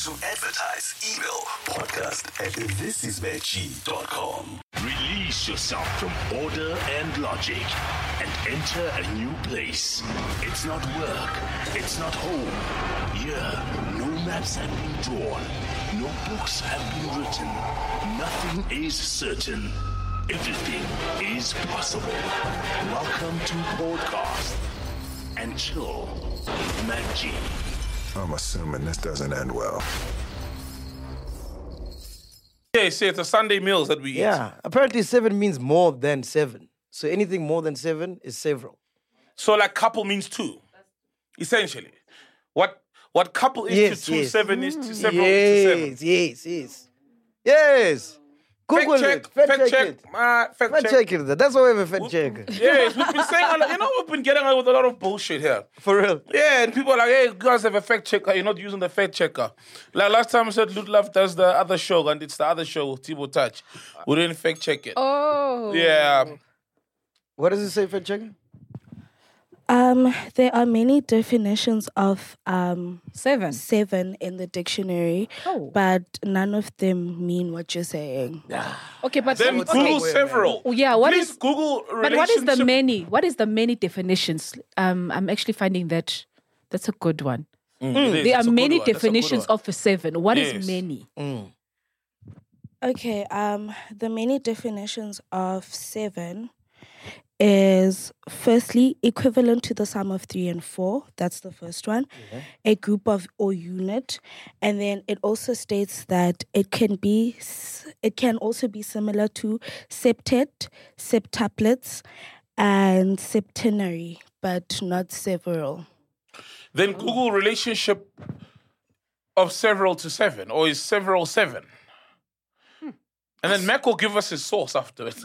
To advertise, email podcast@thisisveggie.com. Release yourself from order and logic and enter a new place. It's not work. It's not home. Here, no maps have been drawn. No books have been written. Nothing is certain. Everything is possible. Welcome to Podcast and Chill with Mac G. I'm assuming this doesn't end well. Yeah, see, it's a Sunday meals that we eat. Yeah, apparently 7 means more than 7. So anything more than 7 is several. So like couple means 2, essentially. What couple is to 2, 7 is to several is to 7. Yes. Google Fact it. check. Fact check it. That's why we have a fact check. Yes, we've been saying, we've been getting away with a lot of bullshit here. For real. Yeah, and people are like, hey, you guys have a fact checker. You're not using the fact checker. Like last time I said, Lut Love does the other show, and it's the other show with Thibaut Touch. We didn't fact check it. Oh. Yeah. What does it say, fact checker? There are many definitions of 7 in the dictionary, Oh. but none of them mean what you're saying. Okay, but Then Google several. Oh, yeah, what Please is Google But what is the relationship- many? What is the many definitions? I'm actually finding that's a good one. It is. There It's a are good many one. That's a good definitions one. of a 7. What Yes. is many? Okay, the many definitions of 7 is firstly equivalent to the sum of 3 and 4. That's the first one. A group of or unit, and then it also states that it can also be similar to septet, septuplets, and septenary, but not several. Then Google relationship of several to 7, or is several 7? And then Mac will give us his source afterwards.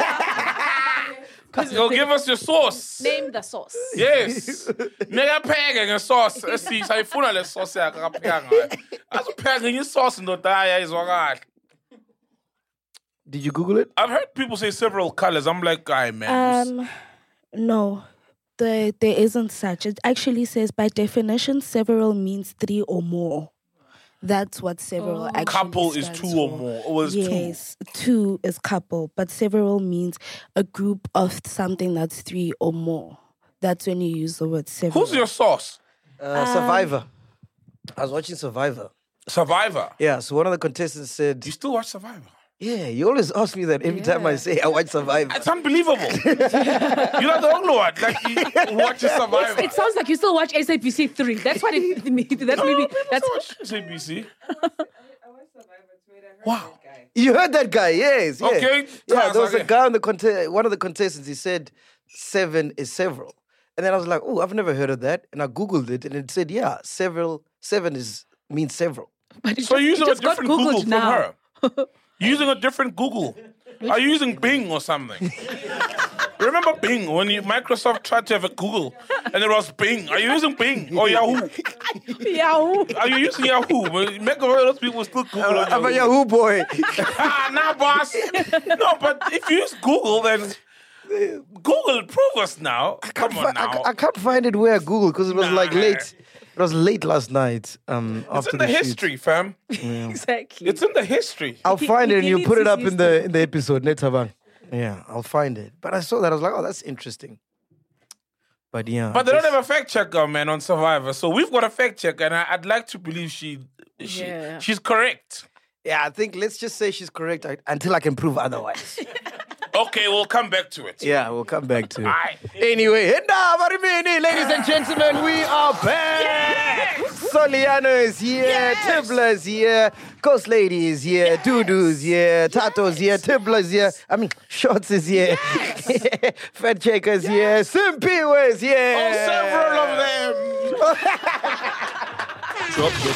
He'll give us your source. Name the source. Yes. Nekapheke ngesource sayifuna le sauce yakhe akapheka ngayo. Azopheka ngenye sauce ndoda ayizwa kahle. Did you Google it? I've heard people say several colors. I'm like, guy, man. No, there isn't such. It actually says by definition, several means 3 or more. That's what several actually Couple is stands 2 or for. more. Or is 2. Yes, 2 is couple, but several means a group of something that's 3 or more. That's when you use the word several. Who's your source? Survivor. I was watching Survivor. Survivor. Yeah, so one of the contestants said, You still watch Survivor? yeah, you always ask me that every time I say I watch Survivor. It's unbelievable. You're not the only one. Like, you watch Survivor. It sounds like you still watch SABC 3. That's what it means. That's maybe that's ABC. Wow. You heard that guy, yes. Yeah. Okay, Yeah, class, there was a okay. guy on one of the contestants, he said 7 is several. And then I was like, oh, I've never heard of that. And I Googled it and it said, yeah, 7 means several. but it So you're using a just got different Google Googled from now. her. You're using a different Google. Are you using Bing or something? Remember Bing when Microsoft tried to have a Google and it was Bing? Are you using Bing or Yahoo? Yahoo. Are you using Yahoo? Make of those people still Google on I'm a Yahoo. Yahoo boy. Nah, boss. No, but if you use Google, then Google prove us now. Come on now. I can't find it where I Googled because it was Nah. like late. It was late last night. It's After in the shoot. history, fam. Exactly. It's in the history. I'll find it and he you needs put it his up in the episode, Netabang. Yeah, I'll find it. But I saw that, I was like, oh, that's interesting. But yeah. But they don't have a fact checker, man, on Survivor. So we've got a fact checker, and I'd like to believe Yeah. she's correct. Yeah, I think let's just say she's correct until I can prove otherwise. Okay, we'll come back to it. Yeah, we'll come back to it. Aye. Anyway, ladies and gentlemen, we are back. Soliano is here, Tibbler is here, Ghost Lady is here, Dudu's here, Tato's here, Tibbler's here, Shorts is here, Fat Checkers here, Simpiwe is here. Oh, several of them. Drop this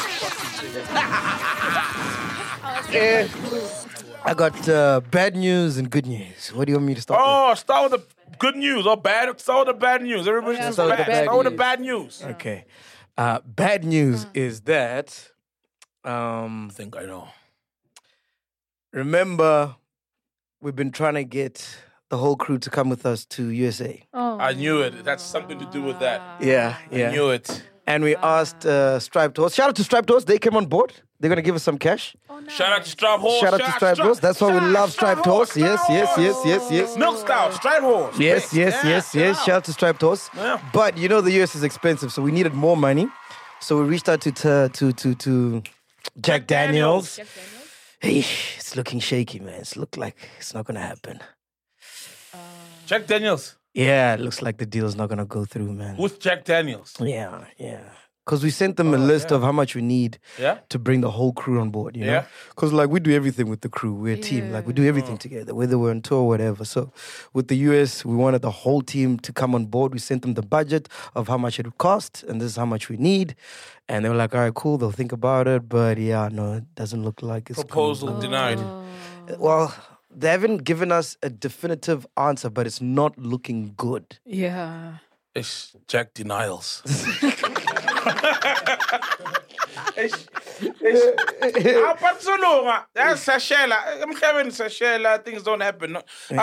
I got bad news and good news. What do you want me to start with? Oh, start with the good news or bad. Start with the bad news. Everybody just start with bad. the bad Start with the news. bad news. Okay. Bad news is that, I think I know. remember, we've been trying to get the whole crew to come with us to USA. Oh. I knew it. That's something to do with that. Yeah, I knew it. And we asked Striped Horse. Shout out to Striped Horse. They came on board. They're going to give us some cash. Shout out to Striped Horse. Shout out to Striped Horse. That's why we love Striped Horse. Yes. Milk Stout, Striped Horse. Yes. Shout out to Striped Horse. Yeah. But you know the US is expensive, so we needed more money. So we reached out to Jack Daniels. Hey, it's looking shaky, man. It's look like it's not gonna happen. Jack Daniels. Yeah, it looks like the deal's not gonna go through, man. With Jack Daniels. Yeah. Because we sent them a list of how much we need to bring the whole crew on board, you know? Because, like, we do everything with the crew. We're a team. Like, we do everything together, whether we're on tour or whatever. So, with the US, we wanted the whole team to come on board. We sent them the budget of how much it would cost, and this is how much we need. And they were like, all right, cool, they'll think about it. But, yeah, no, it doesn't look like it's Proposal denied. Well, they haven't given us a definitive answer, but it's not looking good. Yeah. It's Jack Denials. That's Sashela. I'm having Sashela. Things don't happen.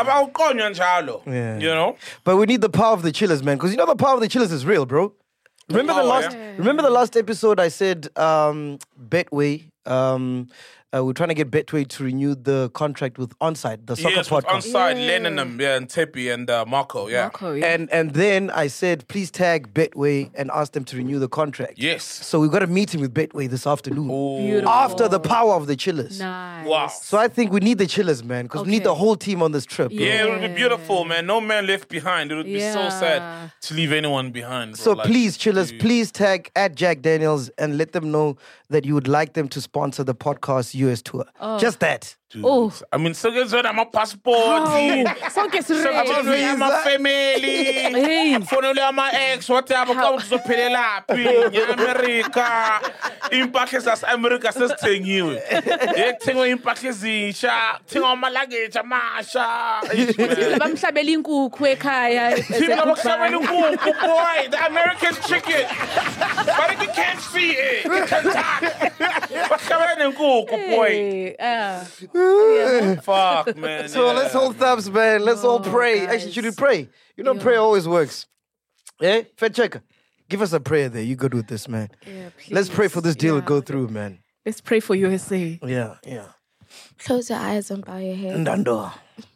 You know? But we need the power of the chillers, man. Because you know the power of the chillers is real, bro. Remember the last episode I said Betway, we're trying to get Betway to renew the contract with Onside, the soccer podcast. Onside, Lennon and Tepi and Marco, And then I said, please tag Betway and ask them to renew the contract. Yes. So we got a meeting with Betway this afternoon. Beautiful. After the power of the chillers. Nice. Wow. So I think we need the chillers, man, because we need the whole team on this trip. Bro. Yeah, it would be beautiful, man. No man left behind. It would be so sad to leave anyone behind. Bro. So please, chillers, please tag at Jack Daniels and let them know that you would like them to sponsor the podcast US tour. Just that. Dude. I mean, so good I'm a passport. So gets I'm a family. Phone I'm my ex. Whatever comes to pay America. Impact is as America says thing you. Thing on impact is thing on my luggage. Masha. Bamhlabela inkukhu ekhaya. Boy, the American chicken. But you can't see it. You can't talk. Boy. Fuck, man. So let's hold thumbs, man. Let's all pray. guys. Actually, should we pray? You know, prayer always works. Eh? Fed checker. Give us a prayer there. You good with this, man. Yeah, Let's pray for this deal to go Yeah. through, man. Let's pray for USA. Yeah. Close your eyes and bow your head. Ndando.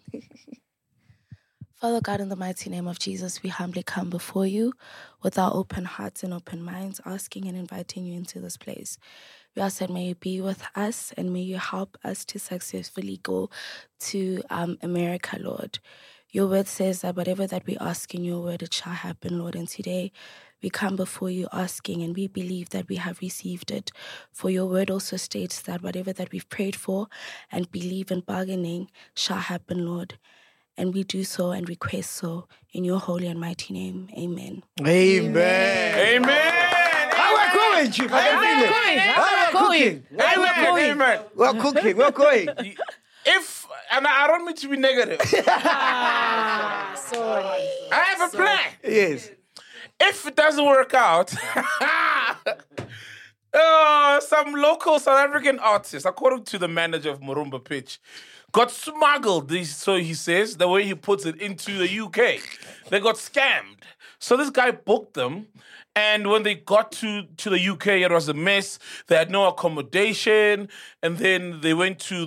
Father God, in the mighty name of Jesus, we humbly come before you with our open hearts and open minds, asking and inviting you into this place. We ask that may you be with us and may you help us to successfully go to America, Lord. Your word says that whatever that we ask in your word, it shall happen, Lord. And today we come before you asking, and we believe that we have received it. For your word also states that whatever that we've prayed for and believe in bargaining shall happen, Lord. And we do so and request so in your holy and mighty name. Amen. Amen. How we're going, Chief? I can feel it. Amen. We're cooking. We're going. And I don't mean to be negative. I have a plan. Yes. If it doesn't work out, some local South African artists, according to the manager of Murumba Pitch, got smuggled, so he says, the way he puts it, into the UK. They got scammed. So this guy booked them, and when they got to the UK, it was a mess. They had no accommodation, and then they went to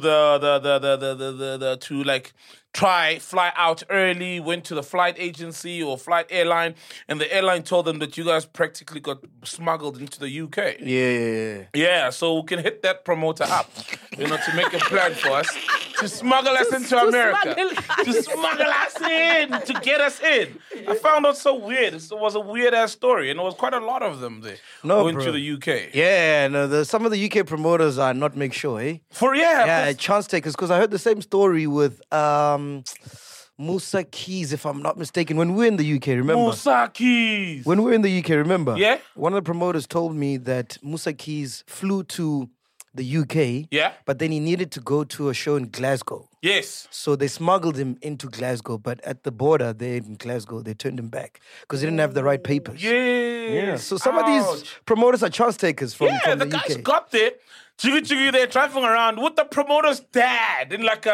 fly out early, went to the flight agency or flight airline, and the airline told them that you guys practically got smuggled into the UK. Yeah, so we can hit that promoter up, to make a plan for us, to smuggle us into America. To smuggle us in, to get us in. I found out so weird. It was a weird-ass story, and there was quite a lot of them there going to the UK. Yeah, no, some of the UK promoters are not make sure, eh? Chance takers, because I heard the same story with Musa Keys, if I'm not mistaken, when we were in the UK, remember? Musa Keys! When we were in the UK, remember? Yeah? One of the promoters told me that Musa Keys flew to the UK, but then he needed to go to a show in Glasgow. Yes. So they smuggled him into Glasgow, but at the border there in Glasgow, they turned him back because he didn't have the right papers. Yeah. So some of these promoters are chance takers from the the guys UK. got there. Jiggy, they're driving around with the promoter's dad in like a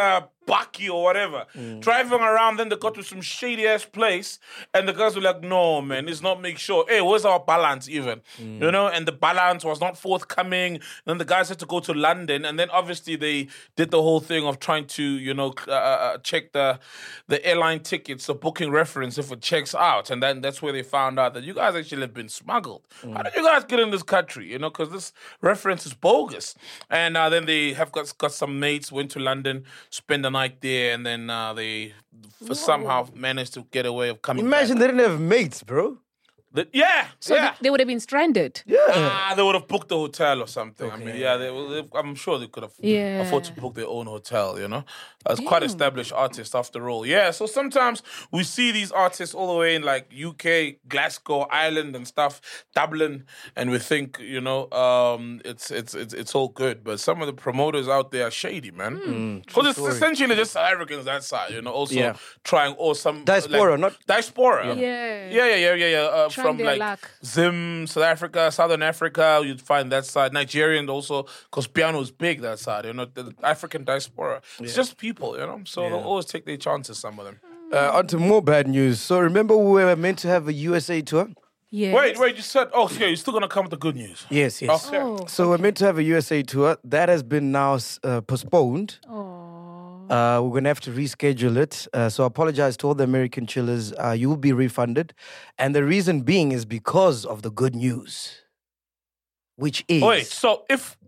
Bucky or whatever. Driving around, then they got to some shady-ass place, and the guys were like, no, man, it's not make sure. Hey, where's our balance even? You know, and the balance was not forthcoming. Then the guys had to go to London, and then obviously they did the whole thing of trying to, you know, check the airline tickets, the booking reference, if it checks out. And then that's where they found out that you guys actually have been smuggled. How did you guys get in this country? You know, because this reference is bogus. And then they have got some mates, went to London, spent the night there, and then they somehow managed to get away of coming Imagine back. they didn't have mates, bro. So they would have been stranded. Yeah. They would have booked the hotel or something. I mean, I'm sure they could have afford to book their own hotel, you know? As quite established artists after all. Yeah, so sometimes we see these artists all the way in like UK, Glasgow, Ireland and stuff, Dublin, and we think, you know, it's all good. But some of the promoters out there are shady, man. Because it's essentially just South Africans that side, you know, also trying or some... Diaspora, like, not... Diaspora. Yeah. From their like luck. Zim, South Africa, Southern Africa, you'd find that side. Nigerian also, because piano is big that side, you know, the African diaspora. It's just people, you know, so they'll always take their chances, some of them. On to more bad news. So remember we were meant to have a USA tour? Yes. Wait, you said, you're still going to come with the good news. Yes. Okay. Oh. So we're meant to have a USA tour. That has been now postponed. We're going to have to reschedule it. So I apologize to all the American chillers. You will be refunded. And the reason being is because of the good news, which is... Wait, so if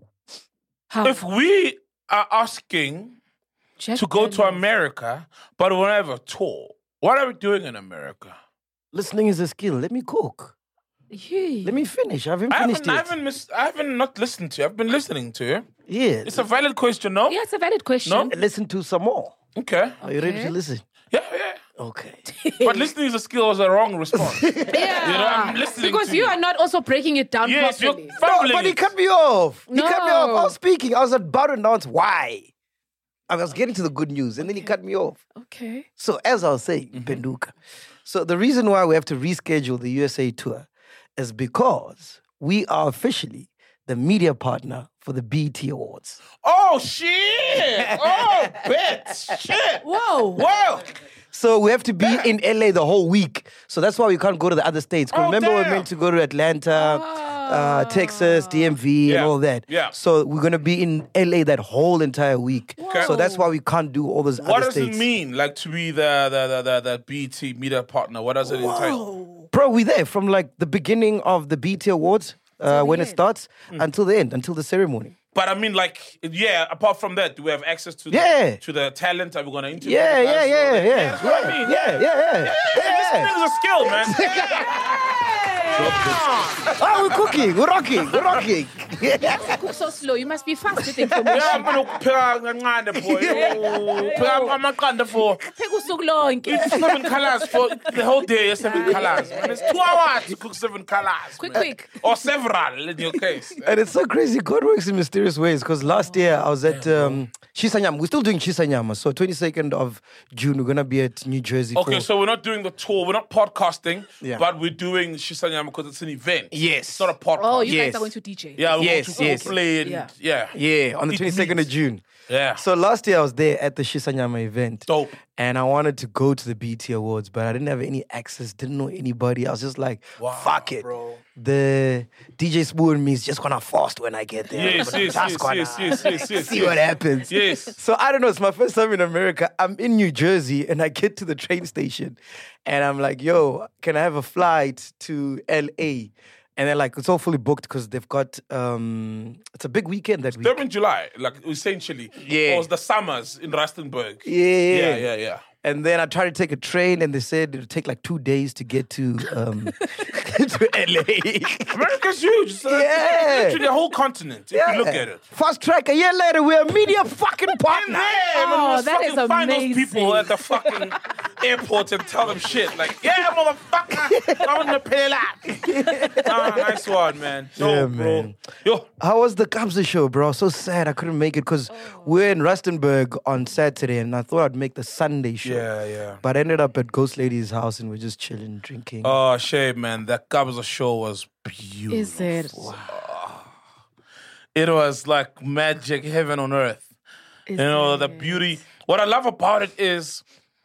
we are asking to go to America, but we don't have a tour, what are we doing in America? Listening is a skill. Let me cook. Let me finish. I haven't finished yet. I haven't not listened to you. I've been listening to you. Yeah. It's a valid question, no? Yeah, it's a valid question. No? Listen to some more. Okay. Are you ready to listen? Yeah. Okay. But listening is a skill was a wrong response. Yeah. You know, I'm listening because to you you. are not also breaking it down Yes, you're properly. fumbling But he it. cut me off. He No. cut me off. I was speaking. I was about to announce why. I was getting to the good news, and then he cut me off. Okay. So as I was saying, Penduka. So the reason why we have to reschedule the USA tour is because we are officially the media partner for the BET Awards. Oh, shit. Oh, bet. Shit. Whoa. So we have to be in LA the whole week. So that's why we can't go to the other states. 'Cause Oh, remember, we're damn. meant to go to Atlanta, Texas, DMV, and all that. Yeah. So we're going to be in LA that whole entire week. Okay. So that's why we can't do all those What other does states. it mean, like, to be the BET media partner? What does it entail? Bro, we're there from like the beginning of the BET Awards when it starts until the end, until the ceremony. But I mean, like, apart from that, do we have access to the talent? Are we going to interview Yeah. That's what I mean. Yeah. Listening is a skill, man. Oh, we're cooking. We're rocking. Cook so slow. You must be fast with Yeah, information. I'm going to pick up the boy. I'm not going to for Pheka usuku lonke. it's 7 colors for the whole day. 7 colors, man. It's 2 hours to cook 7 colors. Quick. Or several in your case. And it's so crazy. God works in mysterious ways. Because last year I was at Shisanyama. We're still doing Shisanyama. So 22nd of June, we're going to be at New Jersey. Okay, so we're not doing the tour. We're not podcasting, Yeah. but we're doing Shisanyama because it's an event. Yes. It's not a podcast. Oh, you Yes. guys are going to DJ. Yeah, we're Yes, going to yes. go play and Yeah, on the Eat 22nd meat. of June. Yeah. So last year I was there at the Shisanyama event. Dope. And I wanted to go to the BET Awards, but I didn't have any access, didn't know anybody. I was just like, fuck it. bro. The DJ Spoon me is just gonna fast when I get there. Yes, I'm yes, just yes, gonna yes. see what happens. Yes. So I don't know, it's my first time in America. I'm in New Jersey and I get to the train station and I'm like, yo, can I have a flight to LA? And they're like, it's all fully booked because they've got, it's a big weekend that week. They're in July, like essentially. Yeah. It was the summers in Rustenburg. Yeah. Yeah. And then I tried to take a train, and they said it would take like 2 days to get to to LA. America's huge. It's literally a whole continent, if you look at it. Fast track. A year later, we're a media fucking partner. Oh, that is find those amazing. people at the fucking airport and tell them shit. Like, yeah, motherfucker, I'm gonna pay that. Nice one, man. Yo, Yeah, bro. man. Yo, How was the Kabza show, bro? So sad I couldn't make it because we're in Rustenburg on Saturday, and I thought I'd make the Sunday show. yeah. But I ended up at Ghost Lady's house, and we're just chilling, drinking. Oh, shame, man. That Kabza show was beautiful. Is it? It was like magic, heaven on earth. You know, the beauty. what I love about it is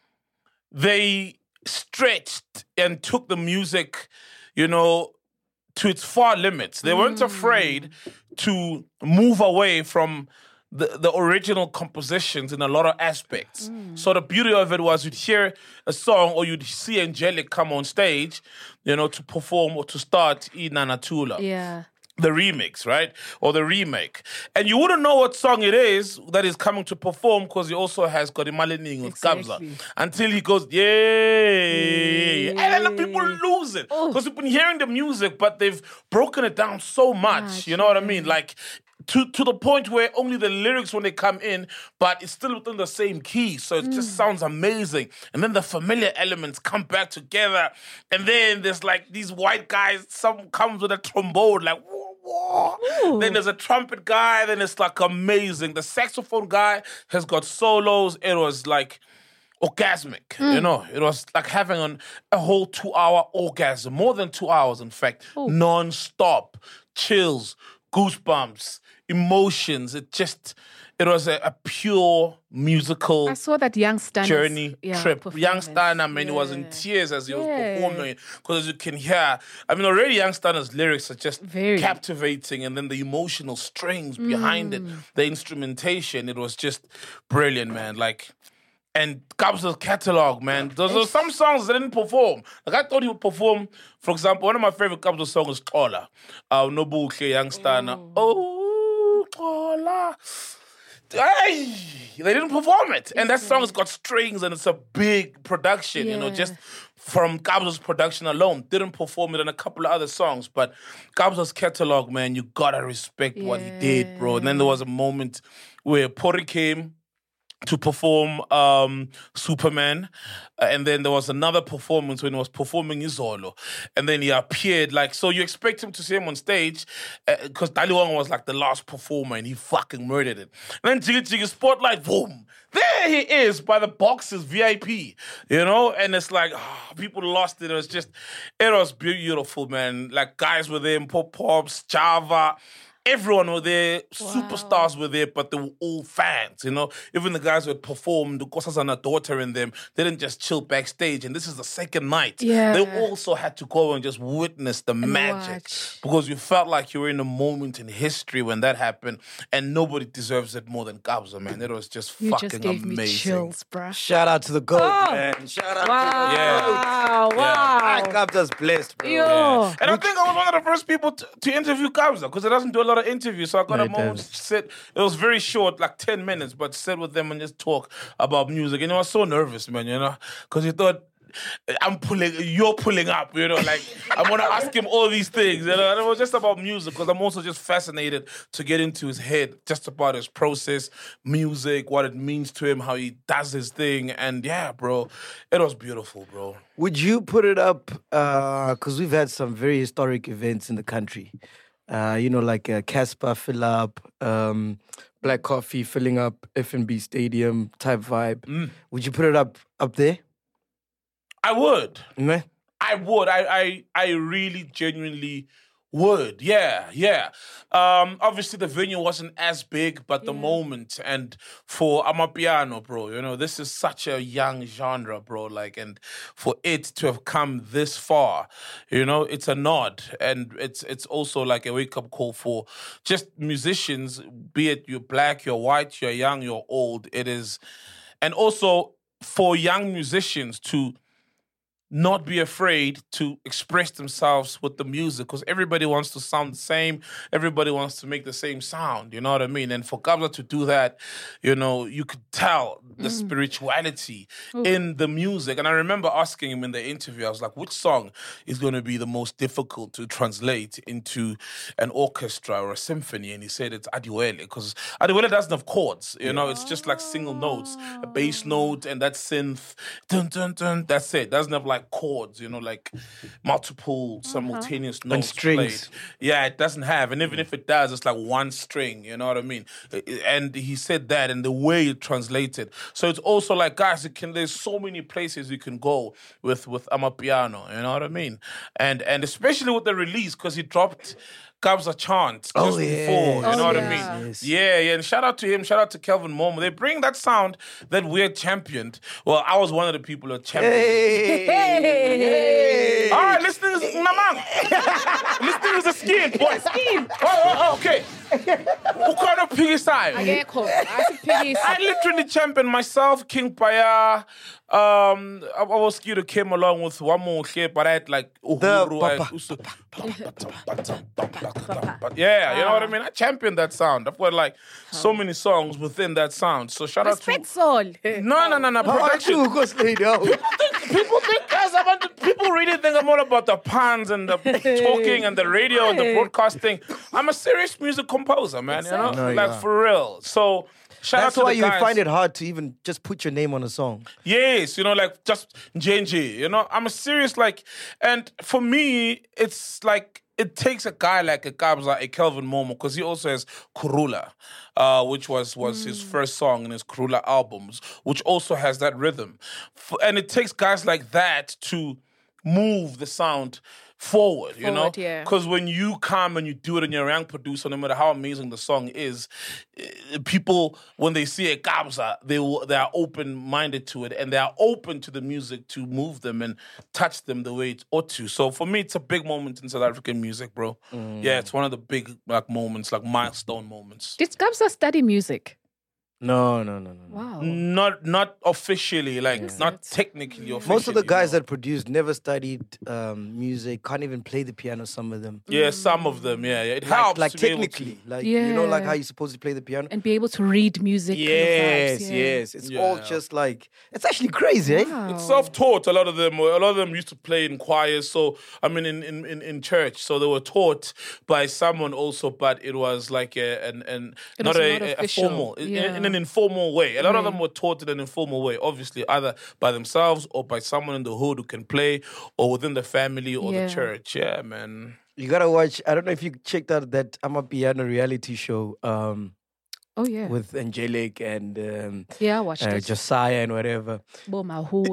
they stretched and took the music, you know, to its far limits. They weren't afraid to move away from the original compositions in a lot of aspects. So the beauty of it was you'd hear a song or you'd see Angelic come on stage, you know, to perform or to start Inana Tula. Yeah. The remix, right? Or the remake. And you wouldn't know what song it is that is coming to perform because he also has got Imalining with Kabza. Until he goes, yay. And then the people lose it. Because we've been hearing the music, but they've broken it down so much. You know what I mean? Like, to the point where only the lyrics when they come in, but it's still within the same key. So it just sounds amazing. And then the familiar elements come back together. And then there's like these white guys, some comes with a trombone, like, whoa. Then there's a trumpet guy, then it's like amazing. The saxophone guy has got solos. It was like orgasmic, you know. It was like having a whole 2-hour orgasm, more than 2 hours, in fact, non-stop, chills, goosebumps, emotions. It was a pure musical I saw that Young Stunner's journey trip. performance. Young Stunner, man, he was in tears as he was performing because as you can hear, I mean, already Young Stunner's lyrics are just captivating, and then the emotional strings behind it, the instrumentation, it was just brilliant, man. Like, and Kabza's catalog, man. There's some songs that didn't perform. Like I thought he would perform, for example, one of my favorite Kabza songs is Xola. Nobuhle, Young Stunner. Oh, Xola. Ay, they didn't perform it. And that song's got strings and it's a big production, you know, just from Kabza's production alone. Didn't perform it in a couple of other songs. But Kabza's catalog, man, you gotta respect what he did, bro. And then there was a moment where Pori came to perform Superman. And then there was another performance when he was performing Izolo. And then he appeared, like, so you expect him to see him on stage because Daliwang was like the last performer and he fucking murdered it. And then Jiggy Jiggy Spotlight, boom. There he is by the boxes, VIP, you know? And it's like, people lost it. It was beautiful, man. Like, guys were there, Pop Pops, Java. Everyone were there, superstars were there, but they were all fans, you know? Even the guys who had performed, Nkosazana daughter in them, they didn't just chill backstage, and this is the second night. They also had to go and just witness the magic. Because you felt like you were in a moment in history when that happened, and nobody deserves it more than Kabza, man. It was just fucking gave amazing. Me chills, bruh. Shout out to the GOAT, man. Shout out to the GOAT. Wow. Kabza's blessed, bro. And I think I was one of the first people to interview Kabza, because it doesn't do a lot of interviews, so I got a moment to sit. It was very short, like 10 minutes, but sit with them and just talk about music. And I was so nervous, man, you know, because you thought, you're pulling up, you know, like, I'm going to ask him all these things, you know, and it was just about music, because I'm also just fascinated to get into his head, just about his process, music, what it means to him, how he does his thing, and yeah, bro, it was beautiful, bro. Would you put it up, because we've had some very historic events in the country, you know, like Casper fill up, Black Coffee filling up FNB Stadium type vibe. Would you put it up there? I would. Mm-hmm. I would. I really genuinely would. Yeah. Obviously, the venue wasn't as big, but the moment, and for Amapiano, bro, you know, this is such a young genre, bro, like, and for it to have come this far, you know, it's a nod, and it's also like a wake-up call for just musicians, be it you're black, you're white, you're young, you're old, it is, and also for young musicians to not be afraid to express themselves with the music, because everybody wants to sound the same. Everybody wants to make the same sound, you know what I mean? And for Kabza to do that, you know, you could tell the spirituality in the music. And I remember asking him in the interview, I was like, which song is going to be the most difficult to translate into an orchestra or a symphony? And he said it's Adiwele, because Adiwele doesn't have chords, you know, it's just like single notes, a bass note and that synth, dun, dun, dun, that's it. Doesn't have like chords, you know, like multiple simultaneous notes and strings. Played. Yeah, it doesn't have, and even if it does, it's like one string, you know what I mean? And he said that, and the way it translated. So it's also like, guys, there's so many places you can go with Amapiano, you know what I mean? And especially with the release, because he dropped Kabza chant just before. You know what I mean? Yes. Yeah. And shout out to him. Shout out to Kelvin Momo. They bring that sound that we had championed. Well, I was one of the people who championed. Hey. All right, listeners, Namang. Listeners, the skin, boy. Oh, okay. Who kind of piggy side? I literally championed myself, King Paya. I was scared to came along with one more here, but I had like yeah, you know what I mean? I championed that sound. I've got like so many songs within that sound. So shout out to Soul. No, production. People think guys, people really think I'm all about the puns and the talking and the radio and the broadcasting. I'm a serious music composer, man. You know, No, like for real. So shout That's out to why the you guys. find it hard to even just put your name on a song. Yes, you know, like just JNG. You know, I'm a serious and for me, it's like. It takes a guy like a Kabza, a Kelvin Momo, because he also has Kurula, which was his first song in his Kurula albums, which also has that rhythm. And it takes guys like that to move the sound forward, you know? Because when you come and you do it and you're a young producer, no matter how amazing the song is, people, when they see a Kabza, they are open-minded to it and they are open to the music to move them and touch them the way it ought to. So for me, it's a big moment in South African music, bro. Yeah, it's one of the big moments, like milestone moments. Did Kabza study music? No. Wow. Not officially, not technically officially. Most of the guys that produced never studied music, can't even play the piano, some of them. Yeah, some of them, yeah. It helps. Like to be able technically. to- Like, you know, like how you're supposed to play the piano? And be able to read music. Yes, kind of vibes, yes. It's all Yeah. just like, it's actually crazy, eh? Wow. It's self-taught. A lot of them used to play in choirs. So I mean, in church. So they were taught by someone also, but it was like not a official. formal, Yeah. in an informal way. A lot of them were taught in an informal way. Obviously, either by themselves or by someone in the hood who can play, or within the family or the church. Yeah, man. You gotta watch, I don't know if you checked out that Amapiano reality show Oh, yeah. with Angelic and I watched it. Josiah and whatever. Bomahu.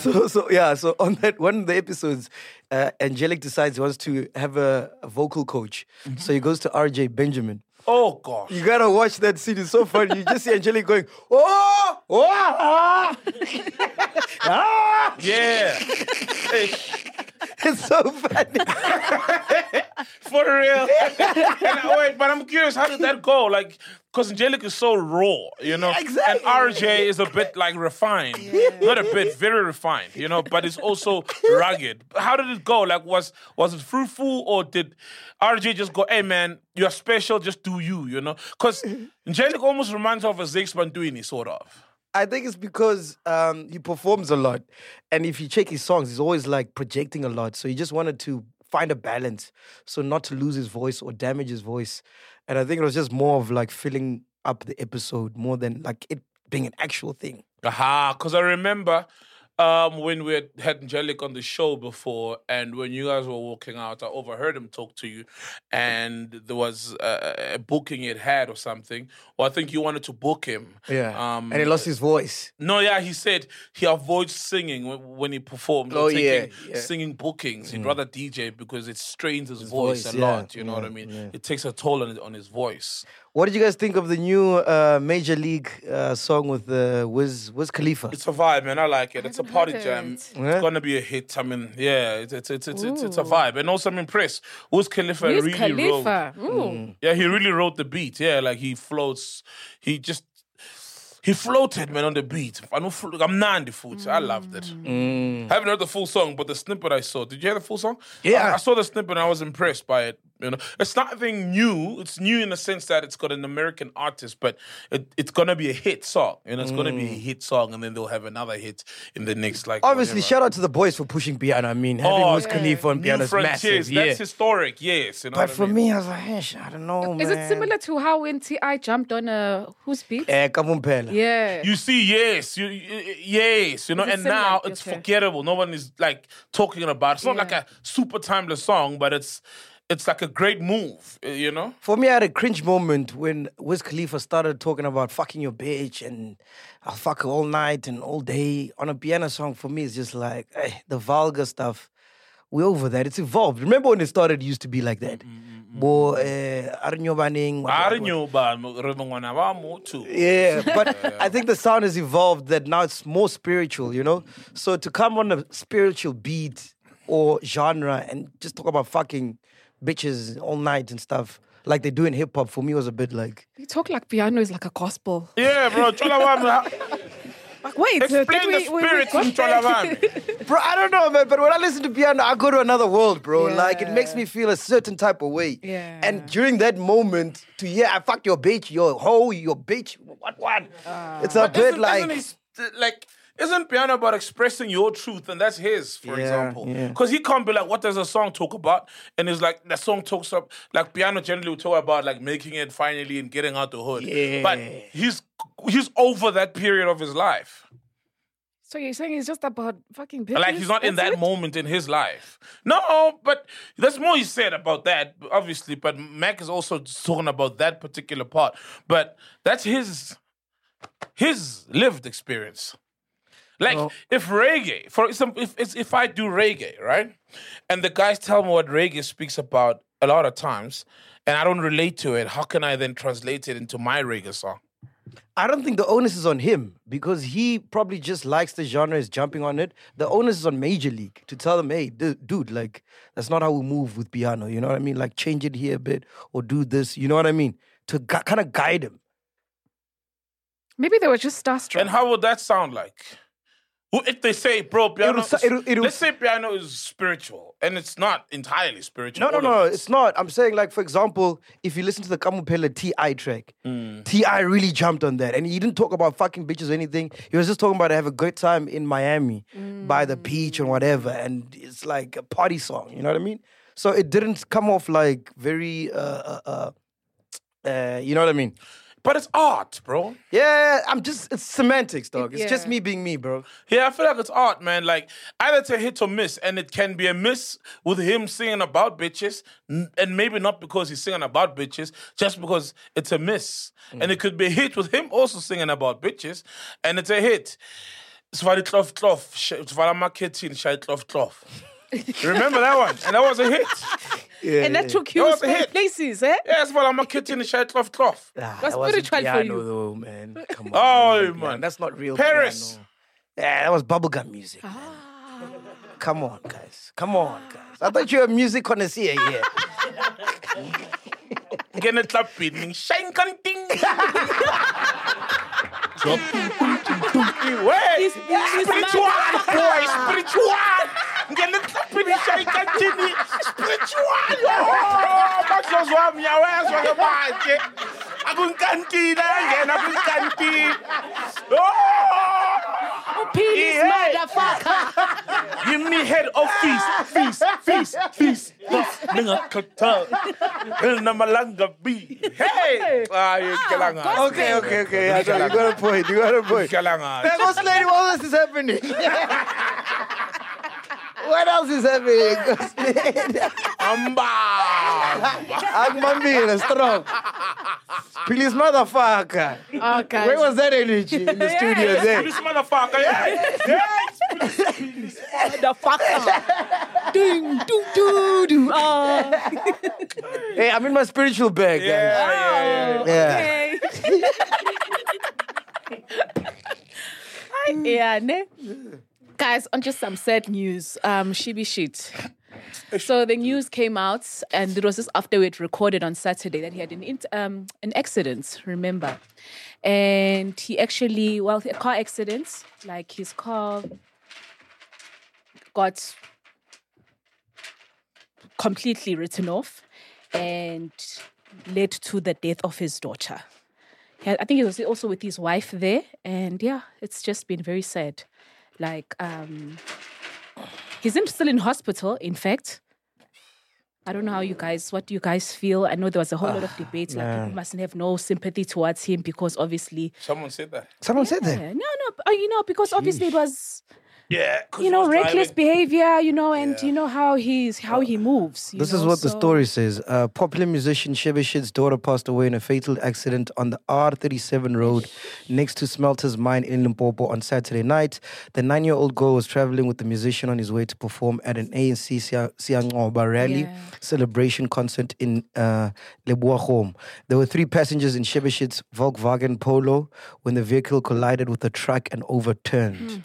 So on that one of the episodes, Angelic decides he wants to have a vocal coach. So he goes to RJ Benjamin. Oh gosh. You gotta watch that scene. It's so funny. You just see Angelic going, oh, ah. Yeah. Hey, It's so funny. for real. Wait, but I'm curious, how did that go? Like, because Angelic is so raw, you know? Exactly. And RJ is a bit like refined. Not a bit, very refined, you know, but it's also rugged. How did it go? Like, was it fruitful, or did RJ just go, hey man, you're special, just do you know? Because Angelic almost reminds me of a Zakes Bantuini, sort of. I think it's because he performs a lot. And if you check his songs, he's always like projecting a lot. So he just wanted to find a balance so not to lose his voice or damage his voice. And I think it was just more of like filling up the episode more than like it being an actual thing. Because I remember when we had Angelic on the show before, and when you guys were walking out, I overheard him talk to you, and there was a booking he had or something. Or I think you wanted to book him. Yeah. And he lost his voice. No, yeah, he said he avoids singing when he performs. Oh, or taking yeah. singing bookings. He'd rather DJ because it strains his voice voice, a yeah, lot. You know what I mean? yeah. It takes a toll on his voice. What did you guys think of the new Major League song with Wiz Khalifa? It's a vibe, man. I like it. It's a party heard jam. it. It's gonna be a hit. I mean, yeah, it's a vibe. And also, I'm impressed. Wiz Khalifa Wiz really Khalifa. wrote. Ooh. Yeah, he really wrote the beat. Yeah, like he floats. He floated, man, on the beat. I'm Nandi foot. I loved it. I haven't heard the full song, but the snippet I saw. Did you hear the full song? Yeah. I saw the snippet and I was impressed by it. You know, it's nothing new. It's new in the sense that it's got an American artist, but it's gonna be a hit song. You know, it's gonna be a hit song, and then they'll have another hit in the next Obviously, whatever. shout out to the boys for pushing piano. I mean, having Wiz Khalifa on New piano is frontiers. massive. That's historic. Yes, you know. But what I for mean? me, I was like, I don't know, Is man. it similar to how when T.I. jumped on whose beat? Kavumpela. Yeah. You see, yes, yes, you know, Is it and now similar? it's Okay. forgettable. No one is like talking about it. It's not like a super timeless song, but it's like a great move, you know? For me, I had a cringe moment when Wiz Khalifa started talking about fucking your bitch and I'll fuck her all night and all day on a piano song. For me, it's just like the vulgar stuff we're over that. It's evolved. Remember when it started, it used to be like that. Yeah, but I think the sound has evolved that now it's more spiritual, you know? So to come on a spiritual beat or genre and just talk about fucking bitches all night and stuff like they do in hip-hop, for me was a bit like... You talk like piano is like a gospel. Yeah, bro. Like, wait, explain the spirits in Cholavan. Bro, I don't know, man, but when I listen to piano, I go to another world, bro. Like, it makes me feel a certain type of way. Yeah. And during that moment, to hear, I fuck your bitch, your hoe, your bitch, what? It's a bit Isn't piano about expressing your truth? And that's his, for example. Because he can't be like, what does a song talk about? And it's like, the song talks up, like piano generally will talk about like making it finally and getting out the hood. Yeah. But he's over that period of his life. So you're saying it's just about fucking bitches? Like he's not in That's that it? moment in his life. No, but there's more he said about that, obviously. But Mac is also talking about that particular part. But that's his lived experience. Like, if reggae, for example, if I do reggae, right? And the guys tell me what reggae speaks about a lot of times, and I don't relate to it, how can I then translate it into my reggae song? I don't think the onus is on him because he probably just likes the genre, is jumping on it. The onus is on Major League to tell them, hey, dude, like, that's not how we move with piano, you know what I mean? Like, change it here a bit or do this, you know what I mean? To kind of guide him. Maybe they were just starstruck. And how would that sound like? If they say, bro, piano, let's say piano is spiritual, and it's not entirely spiritual. No, it's not. I'm saying, like, for example, if you listen to the Kamupela T.I. track, T.I. really jumped on that, and he didn't talk about fucking bitches or anything. He was just talking about have a good time in Miami by the beach and whatever, and it's like a party song, you know what I mean? So it didn't come off like very, you know what I mean? But it's art, bro. Yeah, it's semantics, dog. It's just me being me, bro. Yeah, I feel like it's art, man. Like, either it's a hit or miss, and it can be a miss with him singing about bitches, and maybe not because he's singing about bitches, just because it's a miss. And it could be a hit with him also singing about bitches, and it's a hit. Remember that one? And that was a hit. And that took you to places, eh? Yeah, it's what I'm a kid in the shade cloth. That's spiritual for you. Though, man. Come on. Oh, man. That's not real Paris. piano. Yeah, that was bubblegum music. Come on, guys. I thought you were a music connoisseur here. Get it up in shine ding. Spiritual. Get it up in shine ding. Spiritual. Oh, Max was warm. Yeah, where's your mind? I'm cantina. Oh. Penis, motherfucker. Give me head of feast. Nigga, kata. Na malanga B. Hey! Okay. You got a point. Ghost Lady, what else is happening? What else is happening, Ghost Lady? Agmambila, strong. Please, motherfucker. Okay. Where was that energy in the studio there? This motherfucker, Motherfucker. Ding, doo. Hey, I'm in my spiritual bag, guys. Yeah. Okay. Yeah, ne? Guys, on just some sad news, Shibi shit. So the news came out, and it was just after we'd recorded on Saturday that he had an accident, remember? And he actually, a car accident, like his car got completely written off and led to the death of his daughter. I think he was also with his wife there, and yeah, it's just been very sad. Like, he's still in hospital, in fact. I don't know what do you guys feel? I know there was a whole lot of debate, like people mustn't have no sympathy towards him because obviously... Someone said that. Someone said that? No, because obviously it was... Yeah, 'cause you he know, was reckless driving. behavior, you know, and you know how he moves. This is what the story says. Popular musician Shebe Shit's daughter passed away in a fatal accident on the R37 road next to Smelter's Mine in Limpopo on Saturday night. The 9-year-old girl was traveling with the musician on his way to perform at an ANC Siangoba rally celebration concert in Leboa. There were 3 passengers in Shebe Shit's Volkswagen Polo when the vehicle collided with a truck and overturned.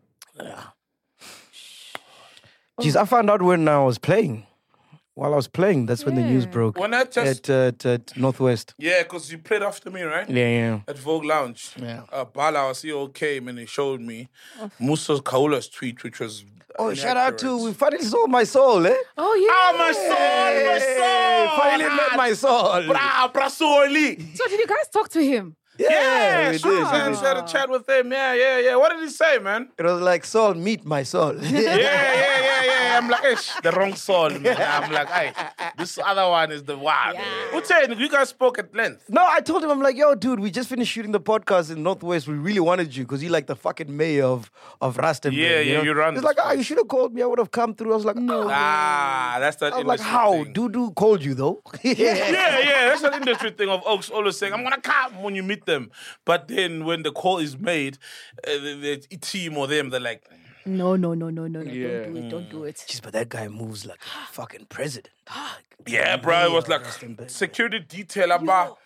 Jeez, I found out when I was playing. While I was playing, that's when the news broke. When I just... At Northwest. Yeah, because you played after me, right? Yeah. At Vogue Lounge. Yeah. Bala, our CEO, came and he showed me Musa Kaula's tweet, which was... Oh, shout out to... We finally saw my soul, eh? Oh, yeah. Oh, my soul! Finally met my soul. Bra, Soli. So did you guys talk to him? Yeah, we sure. did. Man, had a chat with him. Yeah. What did he say, man? It was like, soul, meet my soul. Yeah. I'm like, ish, the wrong soul, man. I'm like, hey, this other one is the one. What's saying? You guys spoke at length. No, I told him, I'm like, yo, dude, we just finished shooting the podcast in Northwest. We really wanted you because you're like the fucking mayor of Rustenburg. Yeah, you know? you run He's this like, you should have called me. I would have come through. I was like, no. That's that I was like, industry how? thing. Dudu called you, though. Yeah. That's an industry thing of Oaks always saying, I'm going to come when you meet them. But then when the call is made, the team or them, they're like... No. Don't do it. Jeez, but that guy moves like a fucking president. Yeah, bro, it was like security detail about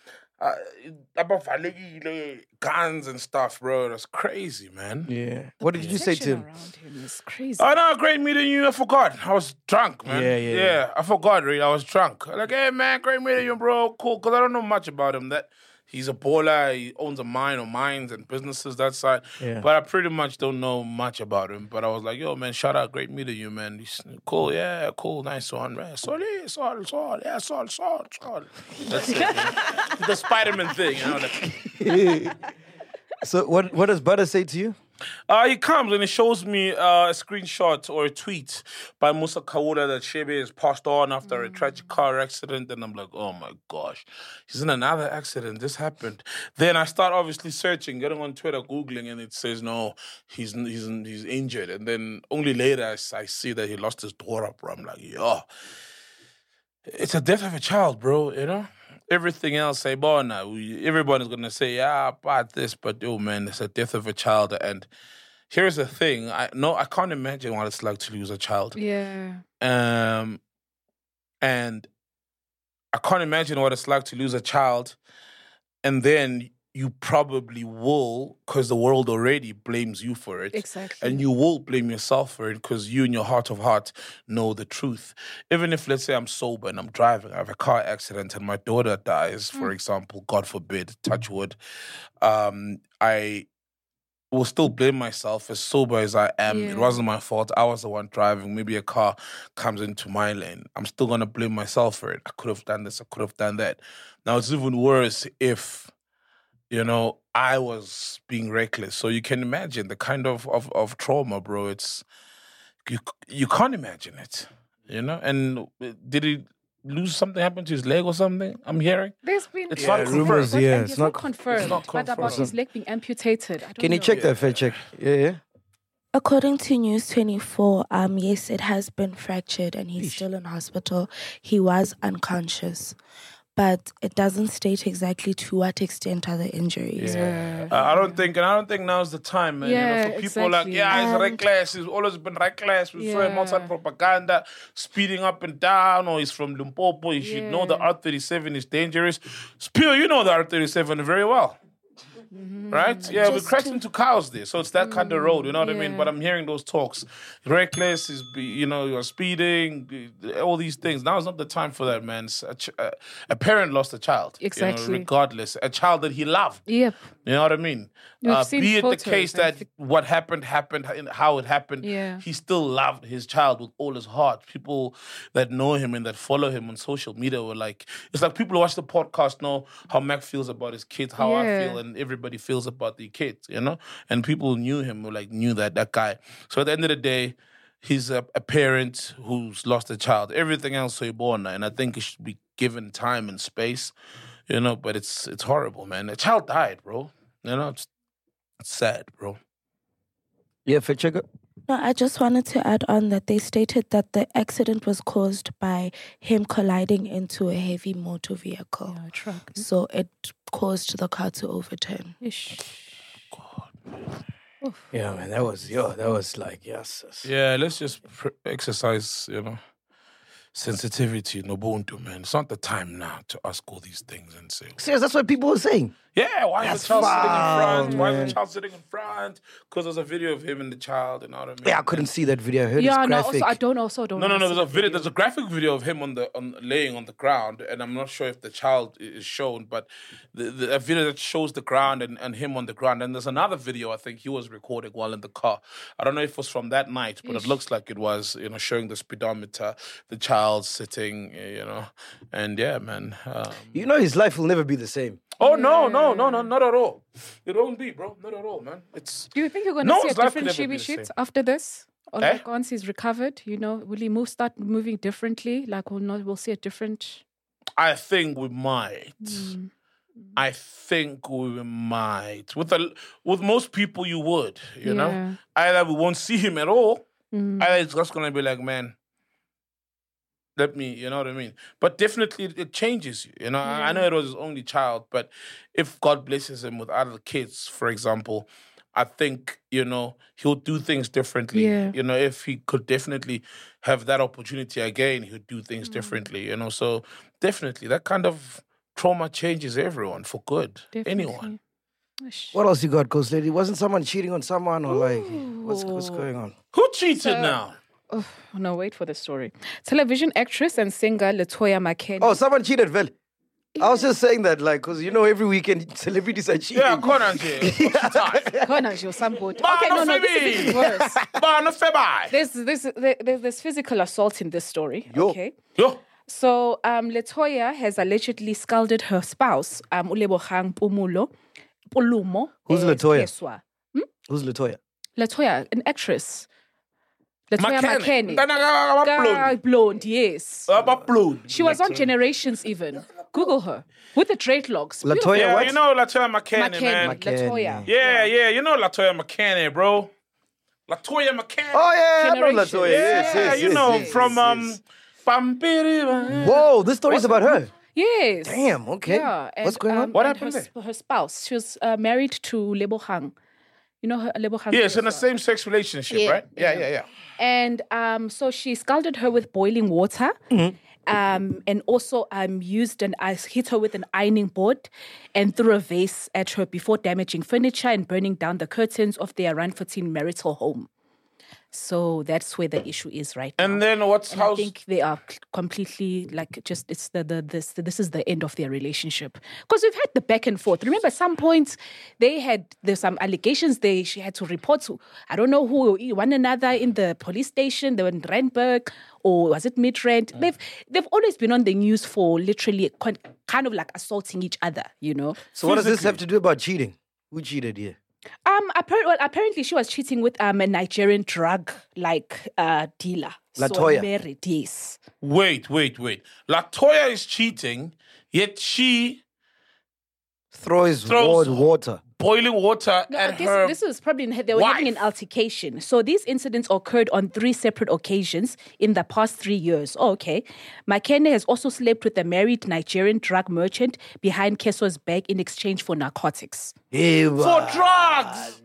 guns and stuff, bro. That's crazy, man. Yeah. What did you say to him? Around him is crazy. Oh, no, great meeting you. I forgot. I was drunk, man. Yeah. I forgot, really. I was drunk. Like, hey, man, great meeting you, bro. Cool. Because I don't know much about him. That he's a baller. He owns a mine or mines and businesses, that side. Yeah. But I pretty much don't know much about him. But I was like, yo, man, shout out. Great meeting you, man. He's cool. Yeah, cool. Nice one, man. Sol. Yeah, Sol. That's it, man. The Spider-Man thing, you know. So what does Butter say to you? He comes and he shows me a screenshot or a tweet by Musa Kaula that Shebe has passed on after a tragic car accident. And I'm like, oh my gosh, he's in another accident. This happened. Then I start obviously searching, getting on Twitter, Googling, and it says, no, he's injured. And then only later I see that he lost his daughter, bro. I'm like, yo, it's a death of a child, bro, you know? Everything else, say, boy, now everybody's gonna say, about this, but oh man, it's a death of a child. And here's the thing: I can't imagine what it's like to lose a child. Yeah. And I can't imagine what it's like to lose a child, and then you probably will, because the world already blames you for it. Exactly. And you will blame yourself for it because you in your heart of hearts know the truth. Even if, let's say, I'm sober and I'm driving, I have a car accident and my daughter dies, for example, God forbid, touch wood, I will still blame myself as sober as I am. Yeah. It wasn't my fault. I was the one driving. Maybe a car comes into my lane. I'm still going to blame myself for it. I could have done this. I could have done that. Now, it's even worse if... you know, I was being reckless. So you can imagine the kind of trauma, bro. It's you can't imagine it, you know? And did he lose something, happen to his leg or something? I'm hearing. There's been it's not confirmed. Rumors, it's not confirmed. It's not confirmed. But about his leg being amputated. I don't Can you know. check that fact check? Yeah. According to News 24, yes, it has been fractured and he's still in hospital. He was unconscious. But it doesn't state exactly to what extent are the injuries. Yeah. I don't think now's the time, man. Yeah, you know, for people exactly. he's reckless. He's always been reckless. We saw him outside propaganda, speeding up and down, or he's from Limpopo. You should know the R37 is dangerous. Spear, you know the R37 very well. Right? Yeah, we cracked into cows there. So it's that kind of road, you know what I mean? But I'm hearing those talks. Reckless is, you're speeding, all these things. Now is not the time for that, man. A parent lost a child. Exactly. Regardless. A child that he loved. Yep. You know what I mean? Be it the case that what happened, and how it happened, he still loved his child with all his heart. People that know him and that follow him on social media were like, it's like people who watch the podcast know how Mac feels about his kids, how I feel, and everybody feels about the kids, you know? And people knew him, knew that guy. So at the end of the day, he's a parent who's lost a child. Everything else so born, and I think it should be given time and space, you know, but it's horrible, man. A child died, bro. You know, it's sad, bro. Yeah, fact checker. No, I just wanted to add on that they stated that the accident was caused by him colliding into a heavy motor vehicle. Yeah, a truck. So it caused the car to overturn. Ish. Yeah, man, that was like, yes. Yeah, let's just exercise, sensitivity, Nobuntu, man. It's not the time now to ask all these things and say, Serious, that's what people were saying. yeah, why is That's the child sitting in front? foul, Why is man. the child sitting in front? Because there's a video of him and the child, you know what I mean? Yeah, I couldn't see that video. I heard Yeah, it's no, graphic. also, I don't also don't No, wanna there's see a the video. There's a graphic video of him laying on the ground, and I'm not sure if the child is shown, but a video that shows the ground and him on the ground. And there's another video I think he was recording while in the car. I don't know if it was from that night, but it looks like it was, showing the speedometer, the child sitting, and yeah, man. His life will never be the same. Oh no, not at all. It won't be, bro. Not at all, man. It's Do you think you're going to No see a one's life different could ever be Chibi the shit same. after this? Or Eh? like once he's recovered, will he start moving differently? Like we'll see a different... I think we might. I think we might. With most people, you would. You know, Yeah. either we won't see him at all, either it's just gonna be like, man, let me. You know what I mean? But definitely, it changes you. I know it was his only child, but if God blesses him with other kids, for example, I think he'll do things differently. Yeah. If he could definitely have that opportunity again, he'd do things differently. So definitely that kind of trauma changes everyone for good. Definitely. Anyone. Ish. What else you got, Ghost Lady? Wasn't someone cheating on someone or like what's going on? Who cheated now? Oh, no, wait for the story. Television actress and singer Latoya McKenna. Oh, someone cheated, Vel. I was just saying that, like, because every weekend celebrities are cheating. Yeah, Conan here. Conan, somebody. Bah, Okay, no no, this is worse. Bah, no feby. There's physical assault in this story. Yo. Okay. Yo. So, Latoya has allegedly scalded her spouse, Ulebogang Pulumo. Who's Latoya? Keswa. Who's Latoya? Latoya, an actress. Latoya McKenny. McKenny. Blonde, yes. Blonde. She was on Generations even. Google her. With the dreadlocks. Latoya Yeah, what? Latoya McKenny, man. Latoya. Yeah, Latoya McKenny, bro. Latoya McKenny. Oh, yeah, I know Generations. Latoya. Yes, from Pampiri. Whoa, this story's about her. Yes. Damn, okay. Yeah. What's going on? What and happened her spouse. She was married to Lebogang. You know her Lebogang? Yes, in a same-sex relationship, Yeah, right? Yeah. And so she scalded her with boiling water. And also used hit her with an ironing board and threw a vase at her before damaging furniture and burning down the curtains of their Randfontein marital home. So that's where the issue is right now. And then I think they are completely this is the end of their relationship. Because we've had the back and forth. Remember, at some points there's some allegations she had to report to, I don't know who, one another in the police station. They were in Randburg, or was it Midrand? They've always been on the news for literally kind of like assaulting each other, So what does this have to do about cheating? Who cheated here? Apparently she was cheating with a Nigerian drug dealer. Latoya. So married, yes. Wait. Latoya is cheating, yet she Throws water. boiling water at her. This was probably they were having an altercation. So these incidents occurred on 3 separate occasions in the past 3 years. Oh, okay. McKenna has also slept with a married Nigerian drug merchant behind Keswa's back in exchange for narcotics. For drugs.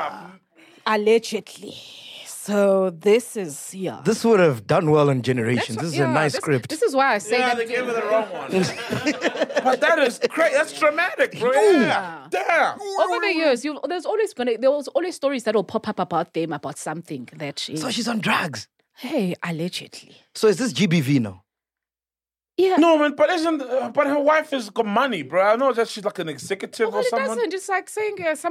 Allegedly. So this is, This would have done well in Generations. This is a nice script. This is why I say that. They gave her the wrong one. But that is crazy. That's traumatic, bro. Yeah. Damn. Over the years, there was always stories that will pop up about them, about something that So she's on drugs. hey, allegedly. So is this GBV now? Yeah. No, man, but her wife has got money, bro. I know that she's like an executive Well, or it someone. doesn't. It's like saying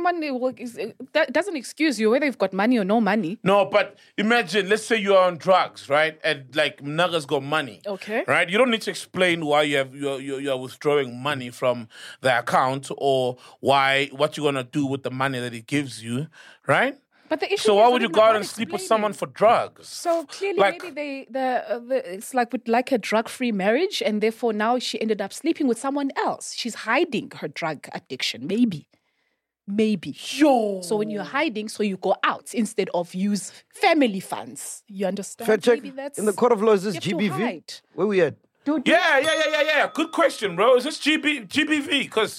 that doesn't excuse you whether you've got money or no money. No, but imagine, let's say you're on drugs, right? And like Naga's got money. Okay. Right? You don't need to explain why you're withdrawing money from the account or what you're gonna do with the money that he gives you, right? But the issue So is why would you wouldn't go out about and sleep with explaining. someone for drugs? So clearly, Like- maybe it's like with like a drug-free marriage, and therefore now she ended up sleeping with someone else. She's hiding her drug addiction, maybe. maybe. Yo. So when you're hiding, so you go out instead of use family funds. You understand? Fair check. Maybe that's, In the court of law, is this you have to GBV? hide. Where we at? Dude, Yeah. Good question, bro. Is this GBV? Because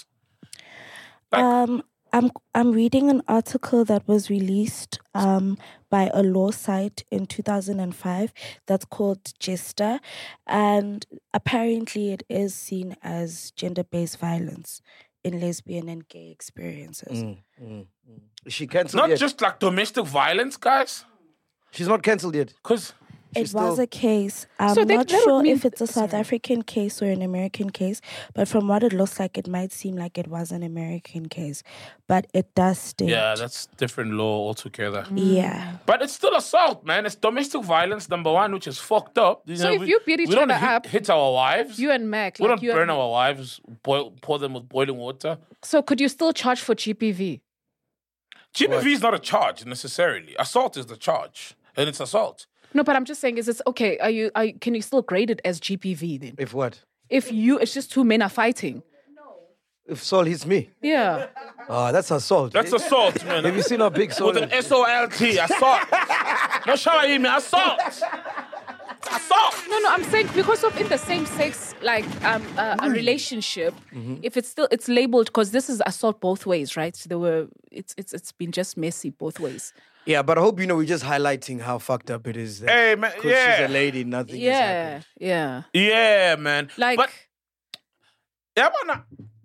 I'm reading an article that was released by a law site in 2005 that's called Jester, and apparently it is seen as gender-based violence in lesbian and gay experiences. Is she cancelled not yet? just like domestic violence, guys. She's not cancelled yet. Because It was still- a case. I'm So not that would sure mean- if it's a South African case or an American case, but from what it looks like, it might seem like it was an American case. But it does state. yeah, that's different law altogether. Yeah. But it's still assault, man. It's domestic violence, number one, which is fucked up. So if you beat each we don't other up, hit our wives. you and Mac, we like don't you burn and, our wives, pour them with boiling water. So could you still charge for GPV? GBV is not a charge necessarily. Assault is the charge, and it's assault. No, but I'm just saying, is it okay? Can you still grade it as GPV then? If what? If it's just two men are fighting. If Saul hits me. Yeah. Oh, that's assault. That's assault, man. Have you seen how big Saul With is? an SOLT, assault. No shower me, assault. Assault. No, I'm saying because of in the same sex a relationship, if it's labeled because this is assault both ways, right? It's been just messy both ways. Yeah, but I hope you know we're just highlighting how fucked up it is. Hey, man, Because yeah. she's a lady, nothing has Yeah, happened. yeah. Yeah, man. Like But yeah, man.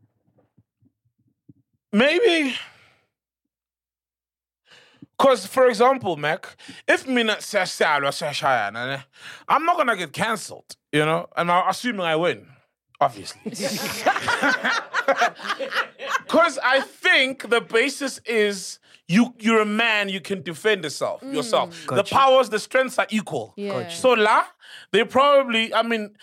Maybe. Because, for example, Mac, if I'm not going to get cancelled, you know, and I'm assuming I win, obviously. Because I think the basis is you're a man, you can defend yourself. The powers, the strengths are equal. Yeah. Gotcha. So they probably, I mean,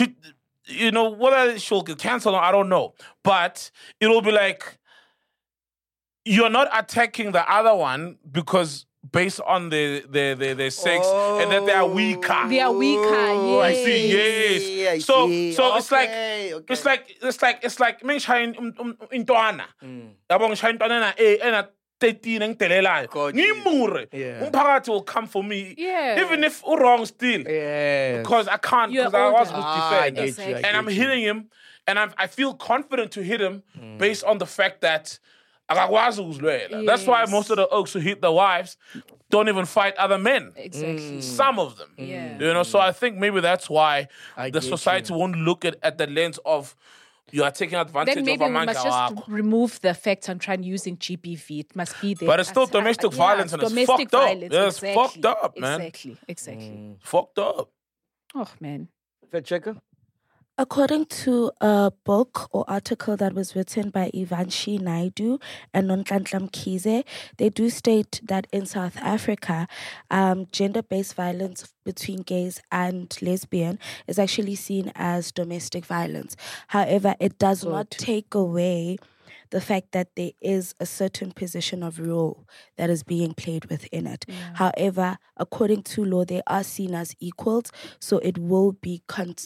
whether she'll get cancelled or I don't know. But it'll be like, you're not attacking the other one because based on their sex and that they are weaker. They are weaker. Oh, Yes. I see. Yes. I So see. it's like Okay. it's like menshaya intwana. Yabo ngishaya intwana ena 13 engitelelayo. Got you. Ngimure. Yeah. Umphakathi will come for me. Yeah. Even if wrong still. Yeah. Because I can't, You're because I was older. with I defend. get you, I Exactly. get And I'm you. hitting him, and I feel confident to hit him based on the fact that akakwazi ukuzilwela. That's why Yes. most of the oaks who hit the wives don't even fight other men. Exactly. Some of them. Yeah. You know, so I think maybe that's why I the get society won't look at the lens of you are taking advantage Then maybe of a we man. must just remove the fact I'm trying using GBV. It must be there. But it's still domestic violence and it's domestic fucked up. violence, Yeah, it's exactly. fucked up, man. Exactly. Fucked up. Oh, man. Fact checker? According to a book or article that was written by Ivanshi Naidu and Nonhlanhla Mkhize, they do state that in South Africa, gender-based violence between gays and lesbian is actually seen as domestic violence. However, it does not take away the fact that there is a certain position of role that is being played within it. However, according to law, they are seen as equals, so it will be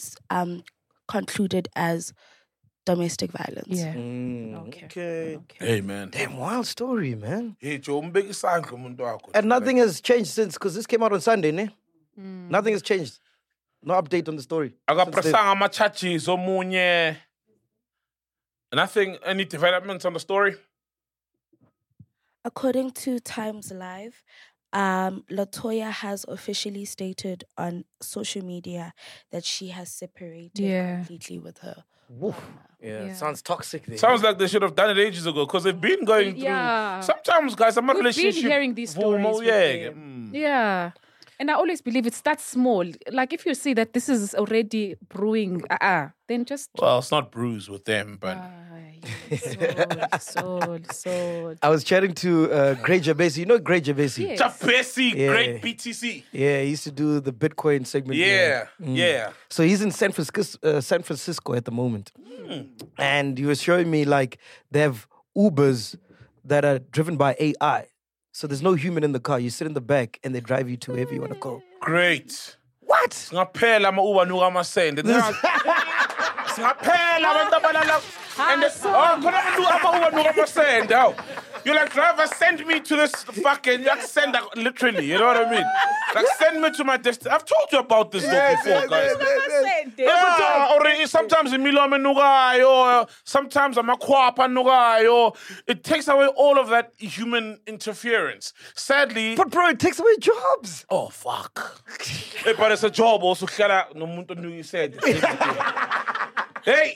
concluded as domestic violence. Yeah. Okay. Hey, man. Damn, wild story, man. Hey, Joe, umbeke isandla umuntu wakho. And nothing has changed since, because this came out on Sunday, ne? Nothing has changed. No update on the story. Akapresanga ama-charges omunye. Nothing, any developments on the story? According to Times Live, Latoya has officially stated on social media that she has separated completely with her. Yeah, sounds toxic there. Sounds like they should have done it ages ago because they've been going through. Yeah. Sometimes, guys, I'm not We've been relationship. hearing these stories with them. Yeah. And I always believe it starts small. Like if you see that this is already brewing, then just... Well, it's not bruised with them, but... Soul. I was chatting to Grey Jabesi. You know Grey Jabesi? Yes. Jabesi, Yeah. great BTC. Yeah, he used to do the Bitcoin segment. Yeah. So he's in San Francisco at the moment. And he was showing me like they have Ubers that are driven by AI. So there's no human in the car. You sit in the back and they drive you to wherever you want to go. Great. What? Singaphela ama-Uber nuka amasende. Singaphela abantu abalala. And khona ama-Uber nuka amasende. You're like, driver, send me to this fucking, like, send, like, literally, you know what I mean? Like, send me to my destination. I've told you about this before, guys. Yeah, or sometimes sometimes I'm a kwapa. It takes away all of that human interference. Sadly... But bro, it takes away jobs. Oh, fuck. Hey, but it's a job also. No muntu you said. Hey,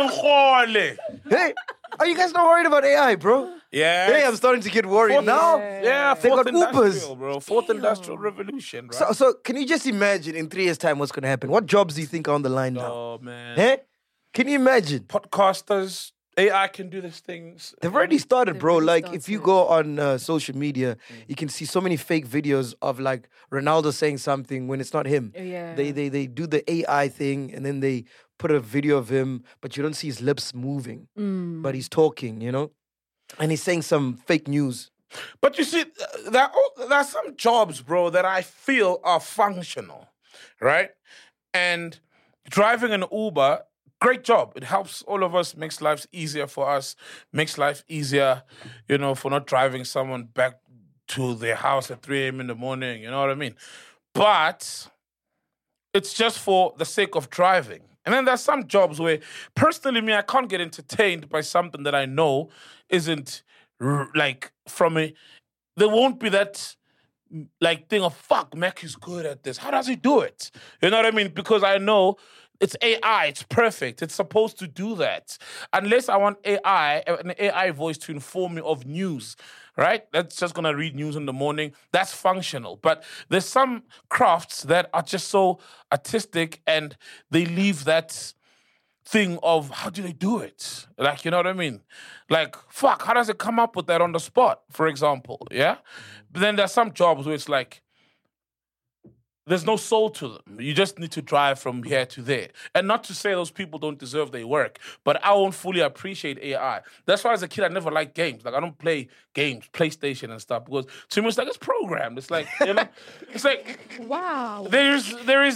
Hey, are you guys not worried about AI, bro? yeah. Hey, I'm starting to get worried now. Yeah, They got fourth industrial, Ubers. bro. Fourth industrial revolution, right? So can you just imagine in 3 years' time what's going to happen? What jobs do you think are on the line now? Oh, man. Hey? Can you imagine? Podcasters, AI can do these things. They've already started, bro. already Like, if you started. go on social media, you can see so many fake videos of, like, Ronaldo saying something when it's not him. Yeah. They do the AI thing, and then they put a video of him, but you don't see his lips moving. But he's talking, you know? And he's saying some fake news. But you see, there are some jobs, bro, that I feel are functional, right? And driving an Uber, great job. It helps all of us, makes life easier for us, makes life easier, you know, for not driving someone back to their house at 3 a.m. in the morning, you know what I mean? But it's just for the sake of driving. And then there's some jobs where, personally, me, I can't get entertained by something that I know isn't like from a. There won't be that like thing of fuck, Mac is good at this. How does he do it? You know what I mean? Because I know it's AI. It's perfect. It's supposed to do that. Unless I want an AI voice to inform me of news. Right? That's just gonna read news in the morning. That's functional. But there's some crafts that are just so artistic and they leave that thing of how do they do it? Like, you know what I mean? Like, fuck, how does it come up with that on the spot, for example? Yeah? But then there's some jobs where it's like, there's no soul to them. You just need to drive from here to there. And not to say those people don't deserve their work, but I won't fully appreciate AI. That's why as a kid, I never liked games. Like, I don't play games, PlayStation and stuff, because to me, it's like, it's programmed. It's like, you know, it's like, Wow. there is,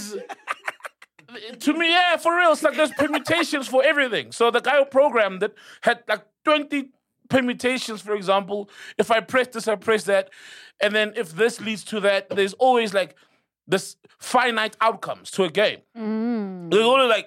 to me, yeah, for real, it's like there's permutations for everything. So the guy who programmed it had like 20 permutations, for example. If I press this, I press that. And then if this leads to that, there's always like, this finite outcomes to a game. There's only like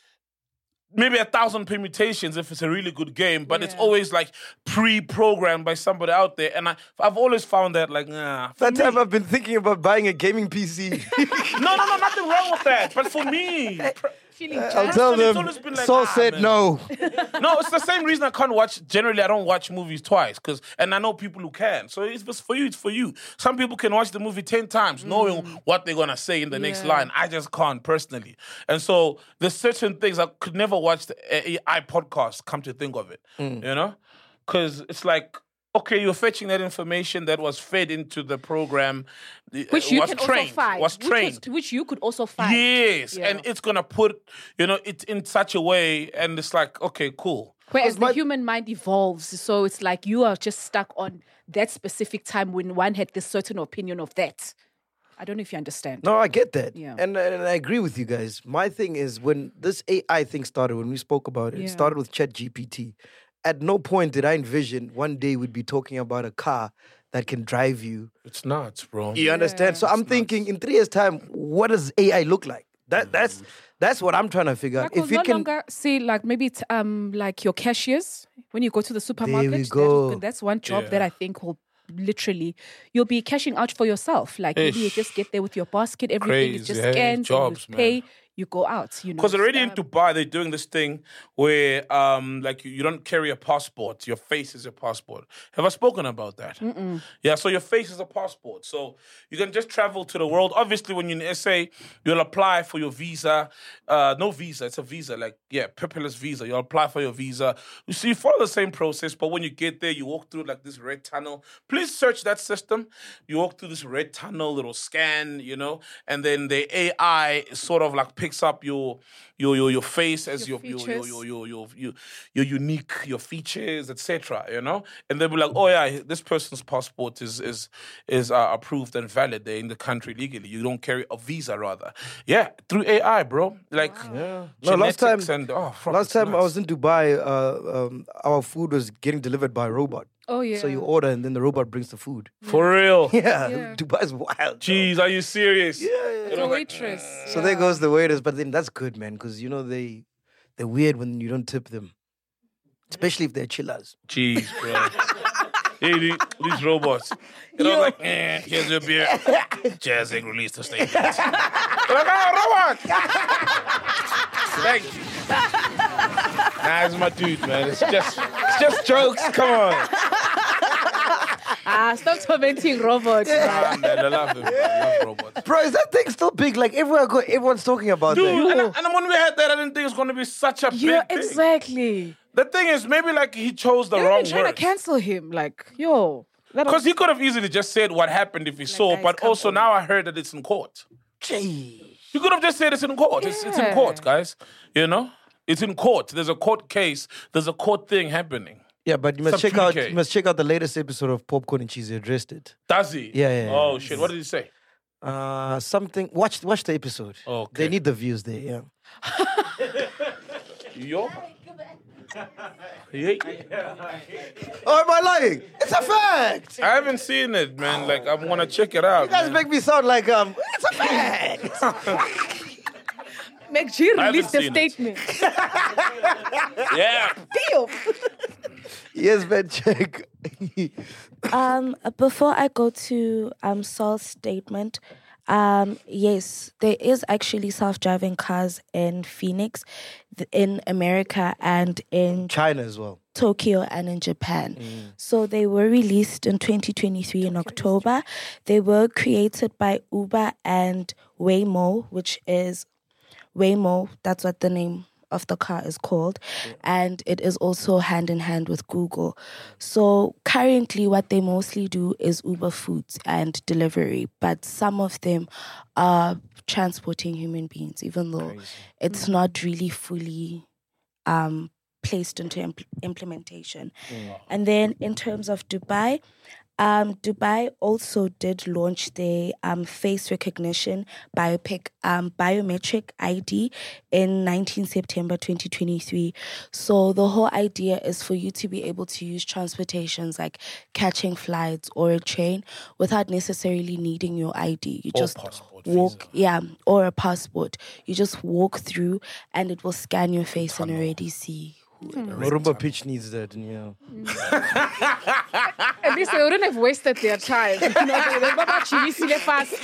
maybe 1,000 permutations if it's a really good game, but it's always like pre-programmed by somebody out there. And I've always found that like, nah. That time I've been thinking about buying a gaming PC. No, nothing wrong with that. But for me, I'll tell It's them, always been like, Saul said man. no. No, it's the same reason I can't watch. Generally, I don't watch movies twice, and I know people who can. So if it's for you, it's for you. Some people can watch the movie 10 times, knowing what they're gonna say in the next line. I just can't personally. And so there's certain things I could never watch the AI podcast. Come to think of it, you know, because it's like, okay, you're fetching that information that was fed into the program, Which you was can trained, also find. was trained. Which you could also find. Yes, Yeah. and it's gonna put, you know, it in such a way, and it's like, okay, cool. Whereas the human mind evolves, so it's like you are just stuck on that specific time when one had this certain opinion of that. I don't know if you understand. No, I get that. Yeah. And I agree with you guys. My thing is, when this AI thing started, when we spoke about it, it started with ChatGPT. At no point did I envision one day we'd be talking about a car that can drive you. It's nuts, bro. You understand? So I'm thinking, in 3 years' time, what does AI look like? That's what I'm trying to figure out. Like, if you no longer see, like, maybe it's, like your cashiers when you go to the supermarket. we go. That's one job that I think will literally, you'll be cashing out for yourself. Like, maybe you just get there with your basket, everything is just Crazy, scanned, jobs, you pay, man. you go out. You know, Because already in Dubai, they're doing this thing where, like, you don't carry a passport. Your face is your passport. Have I spoken about that? Yeah, so your face is a passport. So you can just travel to the world. Obviously, when you're in SA, you'll apply for your visa. No visa, it's a visa. Like, yeah, paperless visa. You'll apply for your visa. So you follow the same process, but when you get there, you walk through, like, this red tunnel. Please search that system. You walk through this red tunnel, it'll scan, you know, and then the AI sort of, like, picks up your face as your unique, your features, etc. You know, and they'll be like, oh yeah, this person's passport is approved and valid. They're in the country legally. You don't carry a visa, rather. Yeah, through AI, bro. Like, No, last time, and, last time I was in Dubai, our food was getting delivered by a robot. Oh, yeah. So you order and then the robot brings the food. For real. Yeah, Dubai's wild. Jeez, are you serious? Yeah. The waitress. So there goes the waiters, but then that's good, man, because you know they're weird when you don't tip them, especially if they're chillers. Jeez, bro. Hey, these robots. You know, like, here's your beer. Jazzing released a statement. They're like, oh, robot! Thank you. Nah, it's my dude, man. It's just jokes. Come on. Stop tormenting robots. Ah, man, I love them. I love robots. Bro, is that thing still big? Like everyone's talking about Dude, that. and when we had that, I didn't think it was going to be such a big thing. Exactly. The thing is, maybe like he chose the They're wrong even trying to words. cancel him. Like, yo. Because he could have easily just said what happened if he saw, guys, but come also on. now I heard that it's in court. Gee. You could have just said it's in court. It's in court, guys. You know? It's in court. There's a court case. There's a court thing happening. Yeah, but you must Sub check out PK. you must check out the latest episode of Popcorn and Cheese. He addressed it. Does he? Yeah. Oh, shit. What did he say? Something. Watch the episode. Okay. They need the views there. Yeah. Yo. Yeah. Oh, am I lying? It's a fact. I haven't seen it, man. Like, I want to check it out. You guys man. make me sound like it's a fact. Meg G I released a haven't seen it. statement. Yeah. Damn. Yes, man. Check. Before I go to Saul's statement, yes, there is actually self-driving cars in Phoenix, in America, and in China as well. Tokyo and in Japan. So they were released in 2023 in October. They were created by Uber and Waymo, which is Waymo, that's what the name of the car is called. And it is also hand in hand with Google. So currently what they mostly do is Uber Foods and delivery, but some of them are transporting human beings, even though it's not really fully placed into implementation. And then in terms of Dubai, Dubai also did launch their face recognition biometric ID in 19 September 2023. So the whole idea is for you to be able to use transportations like catching flights or a train without necessarily needing your ID. You just walk, or a passport. You just walk through and it will scan your face and already see Morumba Pitch needs that. Yeah. At least they wouldn't have wasted their time. You know, they were about to fast.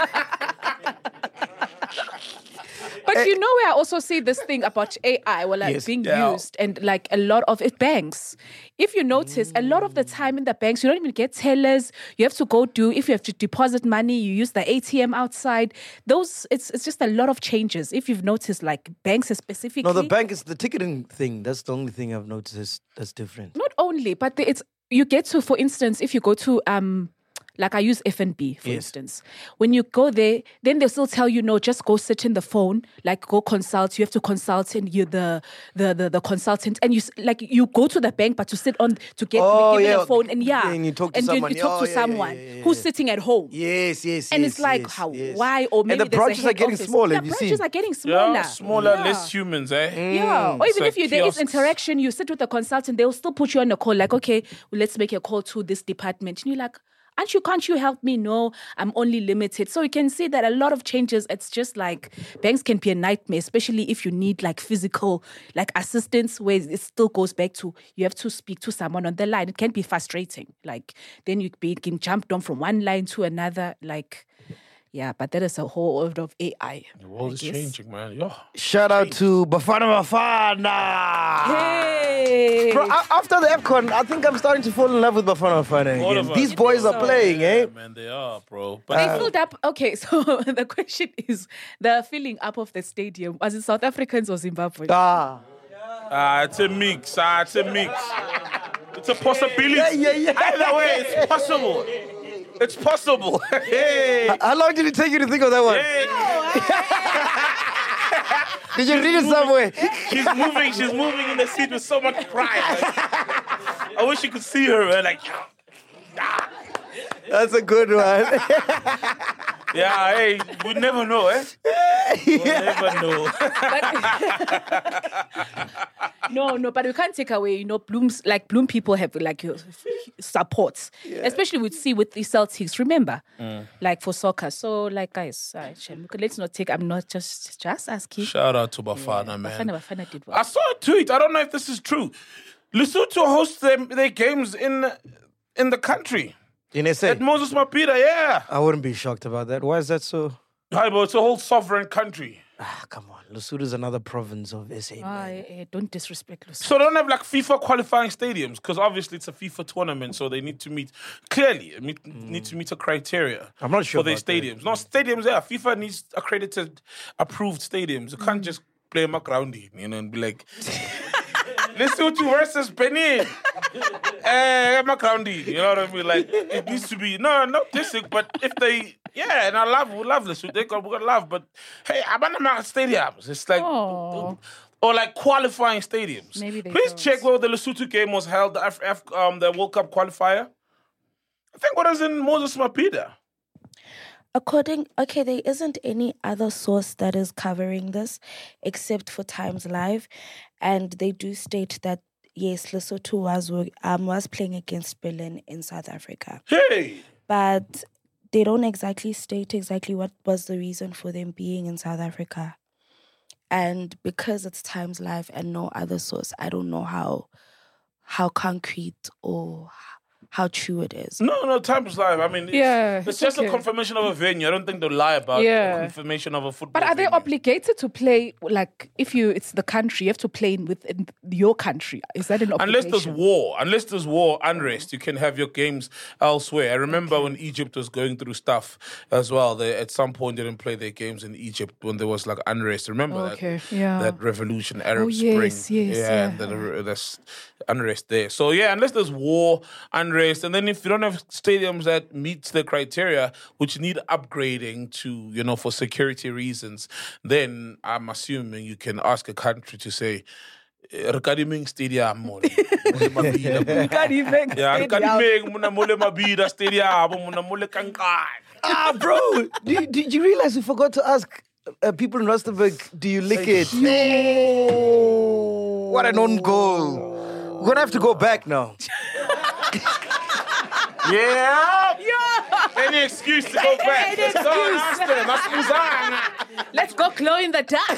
But you know where I also see this thing about AI being used and like a lot of it banks. If you notice, a lot of the time in the banks, you don't even get tellers. You have to go if you have to deposit money, you use the ATM outside. It's just a lot of changes. If you've noticed, like banks specifically. No, the bank is the ticketing thing. That's the only thing I've noticed that's different. Not only, but you get to, for instance, if you go to like I use FNB, for instance. When you go there, then they'll still tell you, no, just go sit in the phone, like go consult. You have to consult and you're the consultant. And you go to the bank, but to sit on, to get given a phone. And and you talk to someone. You talk to someone who's sitting at home. Yes. And it's like, why? Or maybe and the branches are getting smaller. The branches are getting smaller. Yeah, smaller, less humans, eh? Yeah. Or even It's if like there is kiosks. interaction, you sit with the consultant, they'll still put you on a call, like, okay, well, let's make a call to this department. And you're like, can't you help me? No, I'm only limited. So you can see that a lot of changes, it's just like banks can be a nightmare, especially if you need like physical like assistance, where it still goes back to you have to speak to someone on the line. It can be frustrating. Like then you can jump on from one line to another. Like, yeah, but that is a whole world of AI. The world is changing, man. Yo. Shout out to Bafana Bafana. Hey! Bro, after the AFCON, I think I'm starting to fall in love with Bafana Bafana All again. of us. These boys are playing, eh? Yeah, man, they are, bro. But They filled up. Okay, so the question is the filling up of the stadium. Was it South Africans or Zimbabwe? it's a mix. It's a mix. It's a possibility. Yeah. Either way, it's possible. It's possible. Hey. How long did it take you to think of that one? Did you read it somewhere? She's moving in the seat with so much pride. Like, I wish you could see her, man. Like, That's a good one. Yeah, hey, we never know, eh? We never know. No, but we can't take away, Bloom people have like your supports, especially with the Celtics. Remember, like for soccer. So, like guys, let's not take. I'm not just asking. Shout out to Bafana, man. Bafana did well. I saw a tweet. I don't know if this is true. Lesotho hosts their games in the country. In SA? At Moses Mapida, yeah. I wouldn't be shocked about that. Why is that so? Hi, but it's a whole sovereign country. Come on. Lesotho is another province of SA. Don't disrespect Lesotho. So they don't have like FIFA qualifying stadiums because obviously it's a FIFA tournament, so they need to meet a criteria. I'm not sure for their about stadiums. No stadiums. Yeah, FIFA needs accredited, approved stadiums. You can't just play Macroundi, and be like. Lesotho versus Benin. Macroundi. You know what I mean? Like, it needs to be, not dissing, but if they, and we love Lesotho. We got love, but hey, Abanama stadiums. It's like, or like qualifying stadiums. Maybe they Please don't. check where the Lesotho game was held, the World Cup qualifier. I think what is in Moses Mapida. There isn't any other source that is covering this except for Times Live, and they do state that yes, Lesotho was playing against Berlin in South Africa. Hey, but they don't exactly state what was the reason for them being in South Africa, and because it's Times Live and no other source, I don't know how concrete or how true it is. No, Times Live. I mean, it's just a confirmation of a venue. I don't think they'll lie about the confirmation of a football But are they venue. obligated to play, like, it's the country, you have to play within your country? Is that an obligation? Unless there's war, unrest, you can have your games elsewhere. I remember when Egypt was going through stuff as well. They, at some point, didn't play their games in Egypt when there was, like, unrest. Remember that revolution, Arab Spring? Yes. There's unrest there. So, unless there's war, unrest, and then if you don't have stadiums that meet the criteria, which need upgrading to, for security reasons, then I'm assuming you can ask a country to say, Rekadiming Stadium. Bro, did you realize we forgot to ask people in Rustenburg, do you lick it? No. What an own goal. We're going to have to go back now. Any excuse to go back. Let's go glow in the dark.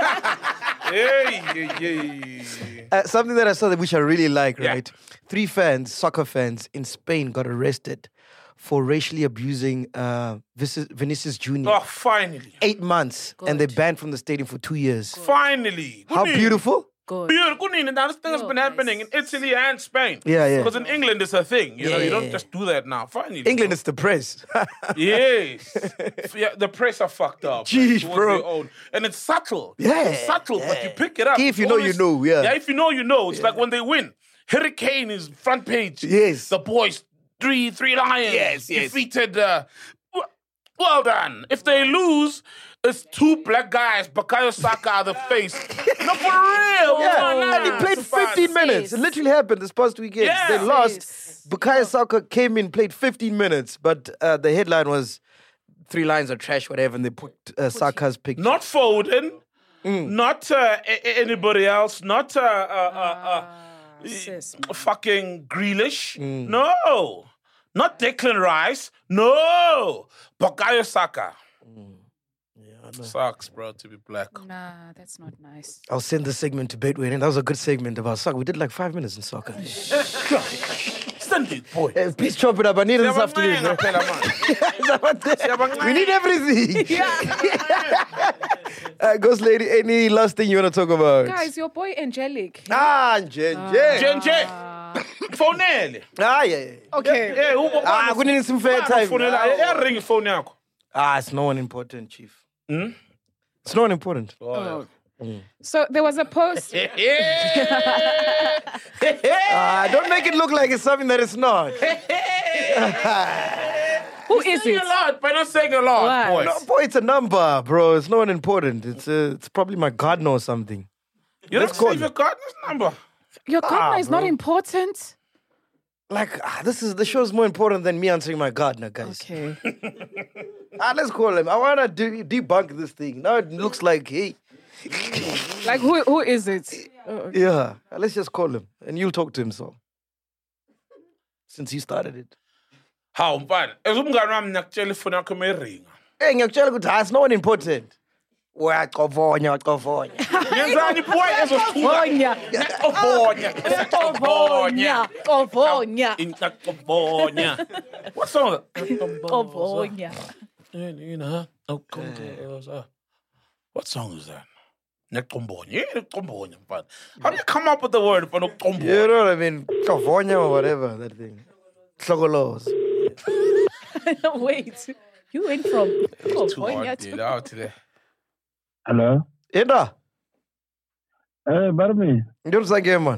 Something that I saw which I really like, right? 3 soccer fans in Spain got arrested for racially abusing Vinicius Jr. Oh, finally. 8 months. Good. And they banned from the stadium for 2 years. Finally. How beautiful. Good. Beautiful. Now, this thing has been happening in Italy and Spain. Yeah. Because in England, it's a thing. You know, you don't just do that now. Finally. England is the press. Yes. The press are fucked up. Jeez, towards bro. their own. And it's subtle. Yeah, It's subtle, but you pick it up. If you know, you know, yeah. Yeah, if you know, you know. It's like when they win. Hurricane is front page. Yes. The boys, three lions. Yes. Defeated. Well done. If they lose, it's 2 black guys, Bukayo Saka, the face. No, for real. Yeah, and he played 15 minutes. It literally happened this past weekend. Yeah. They lost. Bukayo Saka came in, played 15 minutes, but the headline was 3 lines of trash, whatever, and they put Saka's picture. Not Foden, not anybody else, not fucking Grealish. No. Not Declan Rice. No. Bukayo Saka. Sucks, bro, to be black. Nah, that's not nice. I'll send the segment to Betway, and that was a good segment about soccer. We did like 5 minutes in soccer. Send it, boy. Please chop it up. I need it this afternoon. We need everything. Ghost Lady, any last thing you want to talk about? Guys, your boy Angelic. Jen. Phone nele. Yeah. Okay. We need some fair time. Ring phone yakho. It's no one important, Chief. It's no one important. So there was a post. Don't make it look like it's something that it's not. Who is Saying it? a lot, but not saying a lot, What? boys. No, boy, it's a number, bro. It's no one important. It's probably my gardener or something. You don't Let's call save your it. gardener's number. Your gardener is not bro. important. Like, the show's more important than me answering my gardener, guys. Okay. Let's call him. I want to debunk this thing. Now it looks like, hey. Like, who is it? Oh, okay. Yeah, let's just call him. And you'll talk to him, so. Since you started it. How, mfana? Umngani wami ngiyakutshela ifoni yakho mayeringa. Hey, ngiyakutshela ukuthi it's no one important. Uyacofonya. Ngenzani boy Covonya. Covonya. What song is that? Covonya. What song is that? Nekombonya. Mfana. How do you come up with the word for Nekombonya? You know what I mean? Cofonya or whatever, that thing. Slogolos. Wait. You went from Covonya to... Out today. Hello? Enda? Barmi. Ndio nsage man.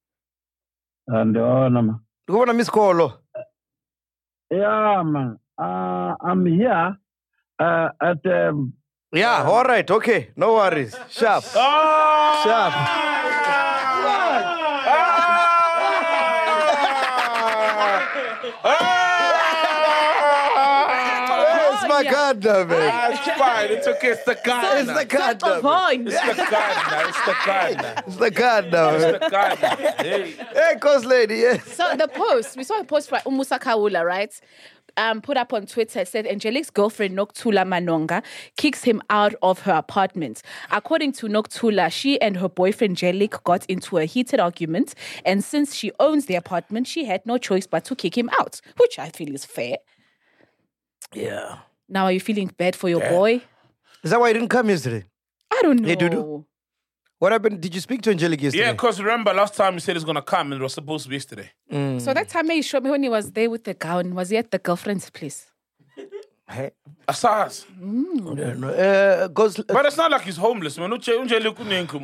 Ndio nama. Ukubona miss call. Yeah, man. I'm here at Yeah, all right, okay. No worries. Sharp. Sharp. It's my gardener, man. It's fine. It's okay. It's the gardener. It's the gardener. It's the gardener. Hey, Coast Lady, yes. So the post, we saw a post by Umusa Kawula, right? Put up on Twitter, said Angelique's girlfriend Nokuthula Manonga kicks him out of her apartment. According to Nokuthula, she and her boyfriend Angelique got into a heated argument, and since she owns the apartment, she had no choice but to kick him out, which I feel is fair. Yeah. Now, are you feeling bad for your boy? Is that why you didn't come yesterday? I don't know. Hey, Dudu. What happened? Did you speak to Angelique yesterday? Yeah, because remember last time you said it's going to come and it was supposed to be yesterday. So that time he showed me when he was there with the gown, was he at the girlfriend's place? Hey. Asas. But it's not like he's homeless, man. Angelique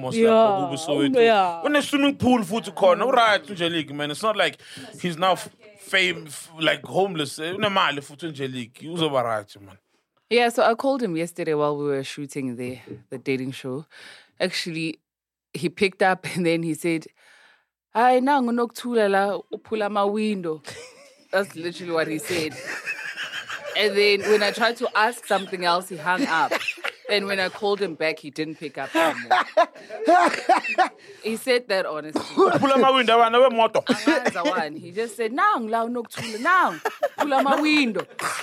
when the swimming pool food to corner, right, Angelique, man. It's not like he's now like homeless. Angelique. He was over right, man. Yeah, so I called him yesterday while we were shooting the dating show. Actually, he picked up and then he said, "Hi, now Nokuthula la upula ma window." That's literally what he said. And then when I tried to ask something else, he hung up. And when I called him back, he didn't pick up anymore. He said that honestly. Upula ma window, I never moto. He just said, "Now Nokuthula, now upula ma window."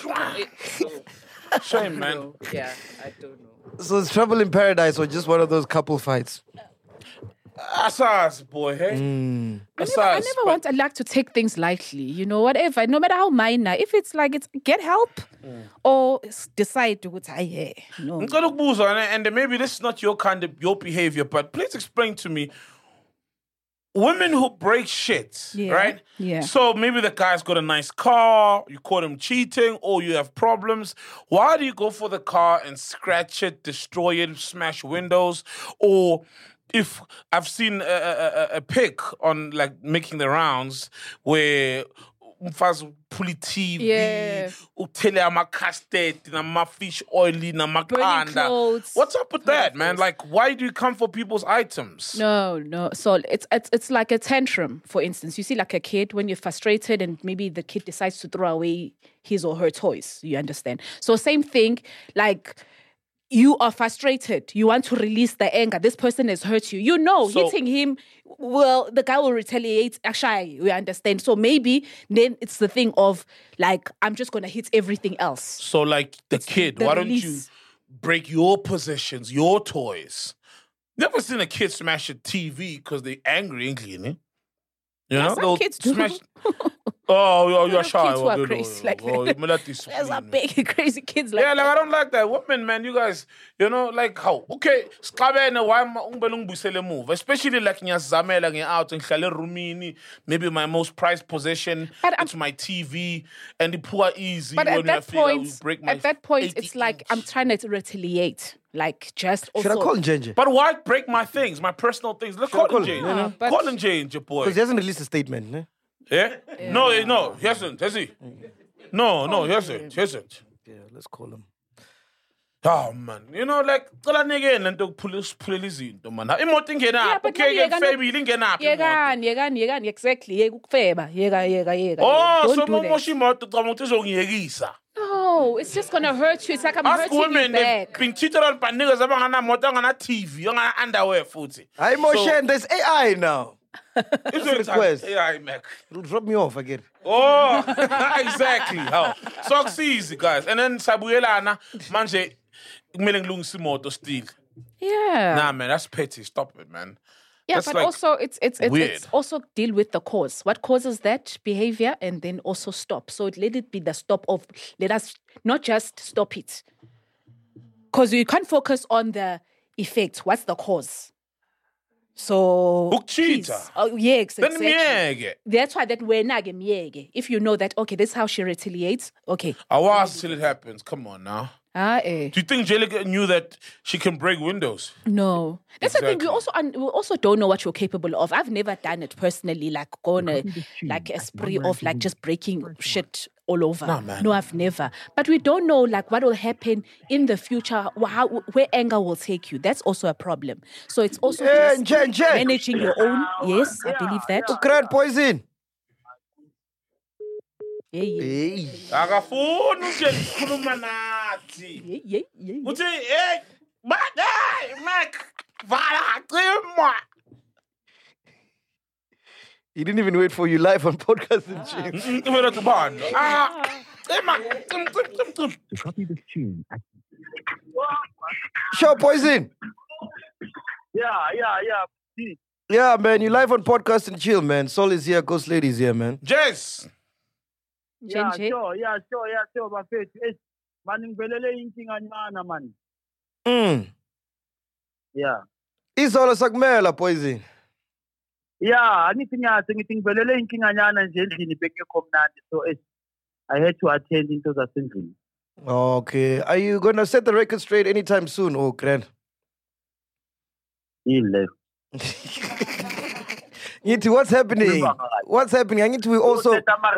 Shame, man. Yeah, I don't know. So it's trouble in paradise or just one of those couple fights? Asas, boy, hey? I never want like to take things lightly, you know, whatever, no matter how minor. If it's like, get help or decide to go to no. And maybe this is not your your behavior, but please explain to me. Women who break shit, right? Yeah. So maybe the guy's got a nice car, you caught him cheating, or you have problems. Why do you go for the car and scratch it, destroy it, smash windows? Or if I've seen a pic on like making the rounds where umfazi phula TV, uthele ama-custard, nama-fish oily, namakanda. What's up with that, man? Like, why do you come for people's items? No. So it's like a tantrum, for instance. You see like a kid when you're frustrated and maybe the kid decides to throw away his or her toys. You understand? So same thing, like you are frustrated. You want to release the anger. This person has hurt you. You know, hitting him, well, the guy will retaliate. Actually, we understand. So maybe then it's the thing of, like, I'm just going to hit everything else. So, like, the kid, why don't you break your possessions, your toys? Never seen a kid smash a TV because they're angry, you know? Some kids do. Smash... Oh, you're shy. Kids who are crazy like that. There's a big crazy kids like that. Yeah, like I don't like that. Women, man, you guys, you know, like how? Okay, move. Especially like out and maybe my most prized possession. It's my TV and the poor easy. But when at that point, break my it's like I'm trying to retaliate. Like just also. Should I call him Jenje? But why break my things, my personal things? Let's call him Jenje. Call him Jenje, boy. Because he hasn't released a statement, ne? Yeah? No, he hasn't. Has he? No, he hasn't. Yeah, let's call him. Oh man, you know, like cala nigga lento kuphulela izinto man. Imoto ingena Yeah, apha, but okay, yeka no- family ingena apha. Yekani, exactly. Yeka ukufeba. Yeka. Oh, Don't so do that. mosha imoto cha ukuthi uzongiyekisa. No, it's just gonna hurt you. It's like I'm Ask hurting women, you they've back. been cheated on by niggas abangana moto, angana TV, angana underwear futhi. Hi, Moshe, there's AI now. It's a request. Yeah, Mac. It'll drop me off again. Oh, exactly. How? So easy, guys. And then sabuyelana manje kumele ngilungise imoto still. Yeah. Nah, man, that's petty. Stop it, man. Yeah, That's but like also it's weird. also deal with the cause. What causes that behavior, and then also stop. So let it be the stop of, let us not just stop it. Because you can't focus on the effect. What's the cause? So please. Ukucheater. Oh yeah, Then exactly. miyeke. That's why that we're not miyeke. If you know that, okay, this is how she retaliates. Okay. I was till it happens. Come on now. Eh. Do you think Jellica knew that she can break windows? No, that's the thing. Exactly. We also don't know what you're capable of. I've never done it personally, like gonna like a spree of like just breaking shit all over. Nah, man. No, I've never. But we don't know like what will happen in the future. Where anger will take you. That's also a problem. So it's also just Nje. managing your own. Yes, I believe that. Grand poison. Yeah. Hey. Akafuni nje ukukhuluma nathi. Yeah. Uthi hey, Mac, vala cima. He didn't even wait for you live on podcast and shit. Kumele tubani. Cima. To copy this tune, Show poison. Yeah. Yeah, man, you live on podcast and chill, man. Sol is here, Ghost Lady's here, man. Jess. Yeah, Jenje. sure, bafethu. Mani ngivelele inkinga nyana man. Yeah. Izolo sakumela poison. Yeah, angithi ngithi ngivelele inkinga nyana nje endlini bekekho mnandi so I had to attend into zasendlini. Okay. Are you going to set the record straight anytime soon, oh, Grand? He left. Yeti, what's happening? What's happening? I need to also...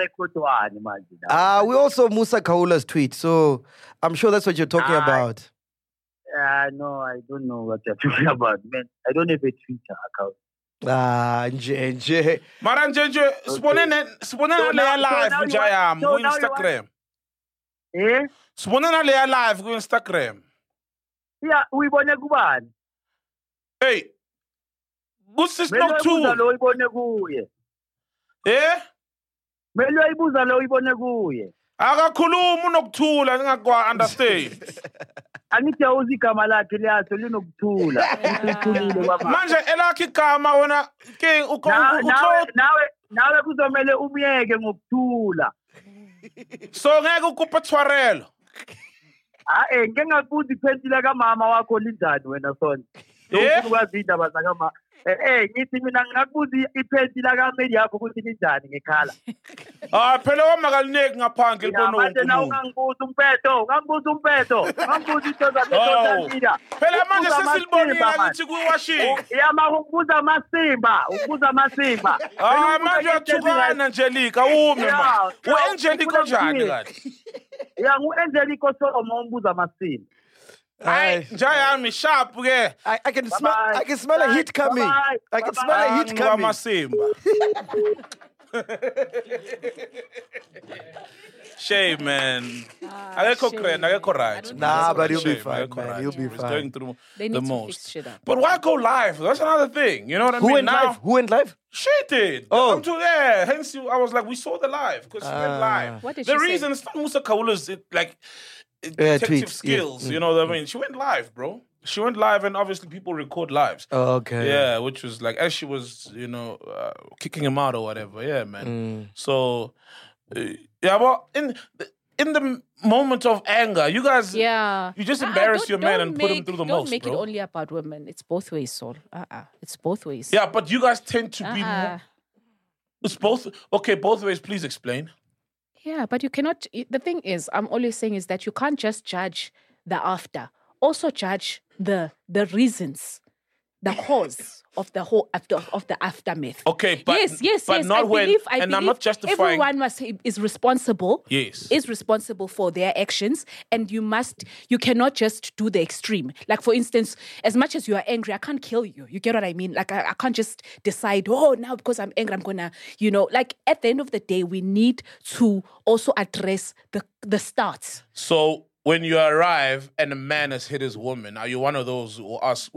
we also Musa Kaula's tweet, so I'm sure that's what you're talking about. No, I don't know what you're talking about, man. I don't have a Twitter account. Nje. Mara Nje, sibonena leya live kujayam ku Instagram. Sibonena leya live ku Instagram. Yeah, uyibone kubani? Hey. Kusis Noctude. Lo uyibone kuye. Mele uyibuza lo uyibone kuye. Akakhuluma unokuthula ngingakwa understand. Angithi awuzi igama lakhe liyaso linokuthula. Manje elakhe igama wena ke nawe kuzomela umyeke ngokuthula. So ngeke ukupha thwarelo. Ngeke ngakubuza iphendula kamama wakho linjani wena sona. Ukwazi indaba zakama. Ngithi mina ngakubuza iphendula kameli yakho ukuthi linjani ngekhala. Phela wamakaluneki ngaphandle libona manje nawe ungangibuza umpeto. Ngangibuza into social media. Phela manje sesilibonile ukuthi kuwashing. Ubuza amasimba. Manje uyathukana Angelica ume manje. U-Angelica njani kahle? Yeah, ngu-Angelica Solomon umbuza amasimba. Hey, Jayami sharp ke. I can smell a hit coming. I can smell a hit coming. Shame, man. Akekho right. Nah, but he'll be fine, man. He'll be He's fine. going through They the need to most. fix shit up. But why go live? That's another thing. You know what I mean? Who went live? She did. Oh. Hence, I was like, we saw the live because she went live. What did The she say? reason it's not Musa Kaula's detective tweets, skills. yeah. You know what I mean? She went live, bro. She went live, and obviously people record lives. Oh, okay. Yeah, which was like as she was, kicking him out or whatever. Yeah, man. So, well, in the moment of anger, you guys, you just embarrass your man and put him through the most, Don't make bro. it only about women. It's both ways, Sol. It's both ways. Yeah, but you guys tend to be more. It's both. Okay, both ways. Please explain. Yeah, but you cannot. The thing is, I'm always saying is that you can't just judge the after. Also judge the reasons. the cause of the whole of the aftermath. Okay, but yes, not I when. believe, And I'm not justifying. Everyone is responsible. Yes, is responsible for their actions, and you cannot just do the extreme. Like for instance, as much as you are angry, I can't kill you. You get what I mean? Like I can't just decide, oh, now because I'm angry, I'm gonna, like at the end of the day, we need to also address the start. So when you arrive and a man has hit his woman, are you one of those who ask,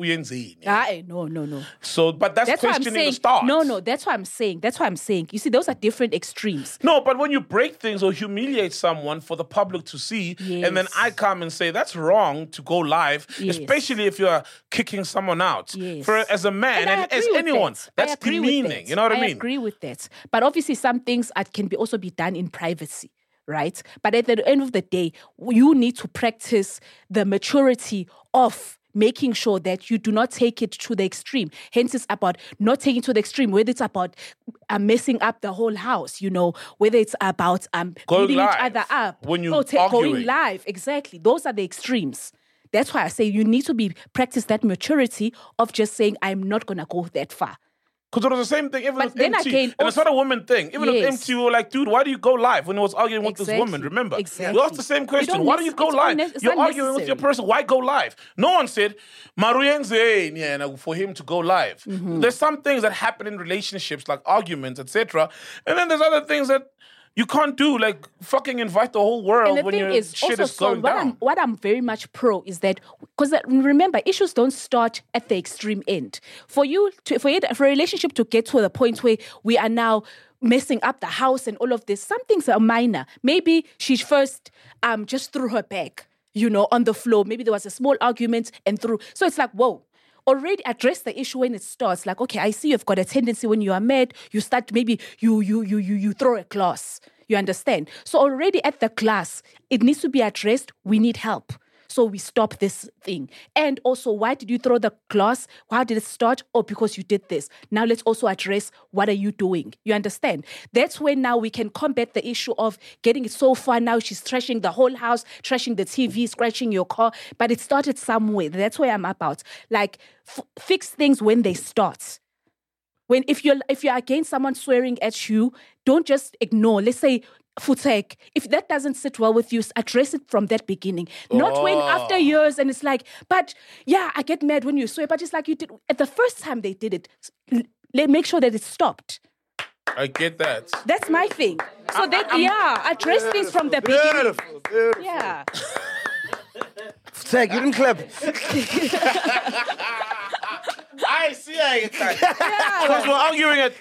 No. So, but that's questioning saying. the start. No, that's what I'm saying. You see, those are different extremes. No, but when you break things or humiliate someone for the public to see, and then I come and say that's wrong to go live, especially if you're kicking someone out. Yes. As a man and as anyone, that's demeaning. You know what I mean? I agree with that. But obviously, some things can also be done in privacy. Right? But at the end of the day, you need to practice the maturity of making sure that you do not take it to the extreme. Hence, it's about not taking it to the extreme, whether it's about messing up the whole house, whether it's about beating each other up. When you going live, exactly. Those are the extremes. That's why I say you need to practice that maturity of just saying, I'm not going to go that far. Because it was the same thing even with then MT. Again, and it's not a woman thing. Even with MT, we were like, dude, why do you go live? When he was arguing with this woman, remember? Exactly. We asked the same question. Why do you go live? You're arguing with your person. Why go live? No one said, Maruyenze, for him to go live. Mm-hmm. There's some things that happen in relationships, like arguments, etc. And then there's other things that you can't do, like fucking invite the whole world when your shit is going down. What I'm very much pro is that, because remember, issues don't start at the extreme end. For a relationship to get to the point where we are now messing up the house and all of this, some things are minor. Maybe she first just threw her bag, on the floor. Maybe there was a small argument and threw. So it's like, whoa. Already address the issue when it starts. Like, okay, I see you've got a tendency when you are mad, you start maybe you throw a glass. You understand? So already at the glass, it needs to be addressed. We need help. So we stop this thing. And also, why did you throw the glass? How did it start? Oh, because you did this. Now let's also address, what are you doing? You understand? That's when now we can combat the issue of getting it so far. Now she's trashing the whole house, trashing the TV, scratching your car. But it started somewhere. That's where I'm about. Like, fix things when they start. If you're against someone swearing at you, don't just ignore. Let's say, Futek, if that doesn't sit well with you, address it from that beginning. Not when after years and it's like, but yeah, I get mad when you swear, but it's like you did at the first time they did it. Make sure that it stopped. I get that. That's my thing. So address things from the beginning. Beautiful. Yeah. Futek, you didn't clap. I see because we're arguing it.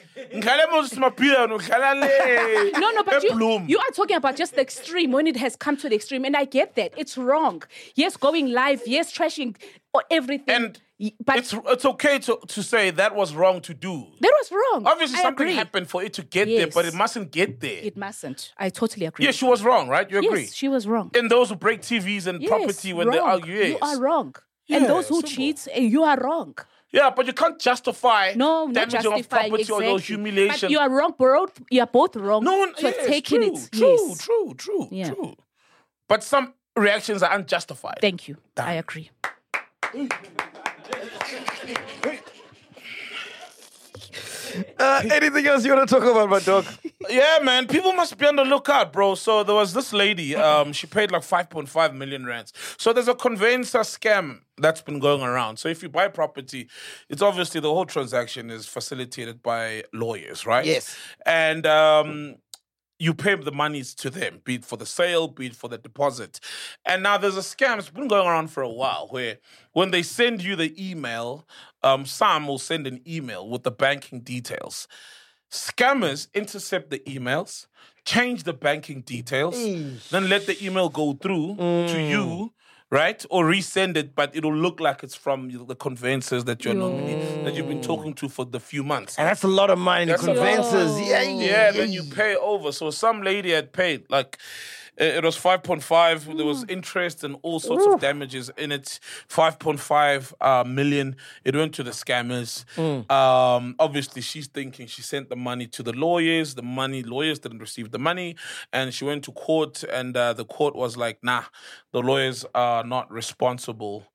No, but you are talking about just the extreme, when it has come to the extreme, and I get that. It's wrong. Yes, going live, yes, trashing or everything. But it's okay to say that was wrong to do. That was wrong. Obviously, something happened for it to get there, but it mustn't get there. It mustn't. I totally agree. Yeah, she was wrong, right? You agree? Yes, she was wrong. And those who break TVs and property when they argue, you are wrong. And those who cheat, you are wrong. Yeah, but you can't justify damaging of property or humiliation. But you are wrong, bro. You are both wrong. No one has taken it. True. But some reactions are unjustified. Thank you. I agree. Anything else you want to talk about, my dog? Yeah, man. People must be on the lookout, bro. So there was this lady. She paid like 5.5 million rands. So there's a conveyancer scam that's been going around. So if you buy property, it's obviously the whole transaction is facilitated by lawyers, right? Yes. And you pay the monies to them, be it for the sale, be it for the deposit. And now there's a scam. It's been going around for a while where when they send you the email, Sam will send an email with the banking details. Scammers intercept the emails, change the banking details, then let the email go through to you, right? Or resend it, but it'll look like it's from the conveyancers that you're that you've been talking to for the few months. And that's a lot of money, the conveyancers. Yeah, then you pay over. So some lady had paid, like, it was 5.5. There was interest and all sorts of damages in it. 5.5 million. It went to the scammers. Obviously, she's thinking she sent the money to the lawyers. Lawyers didn't receive the money. And she went to court, and the court was like, nah, the lawyers are not responsible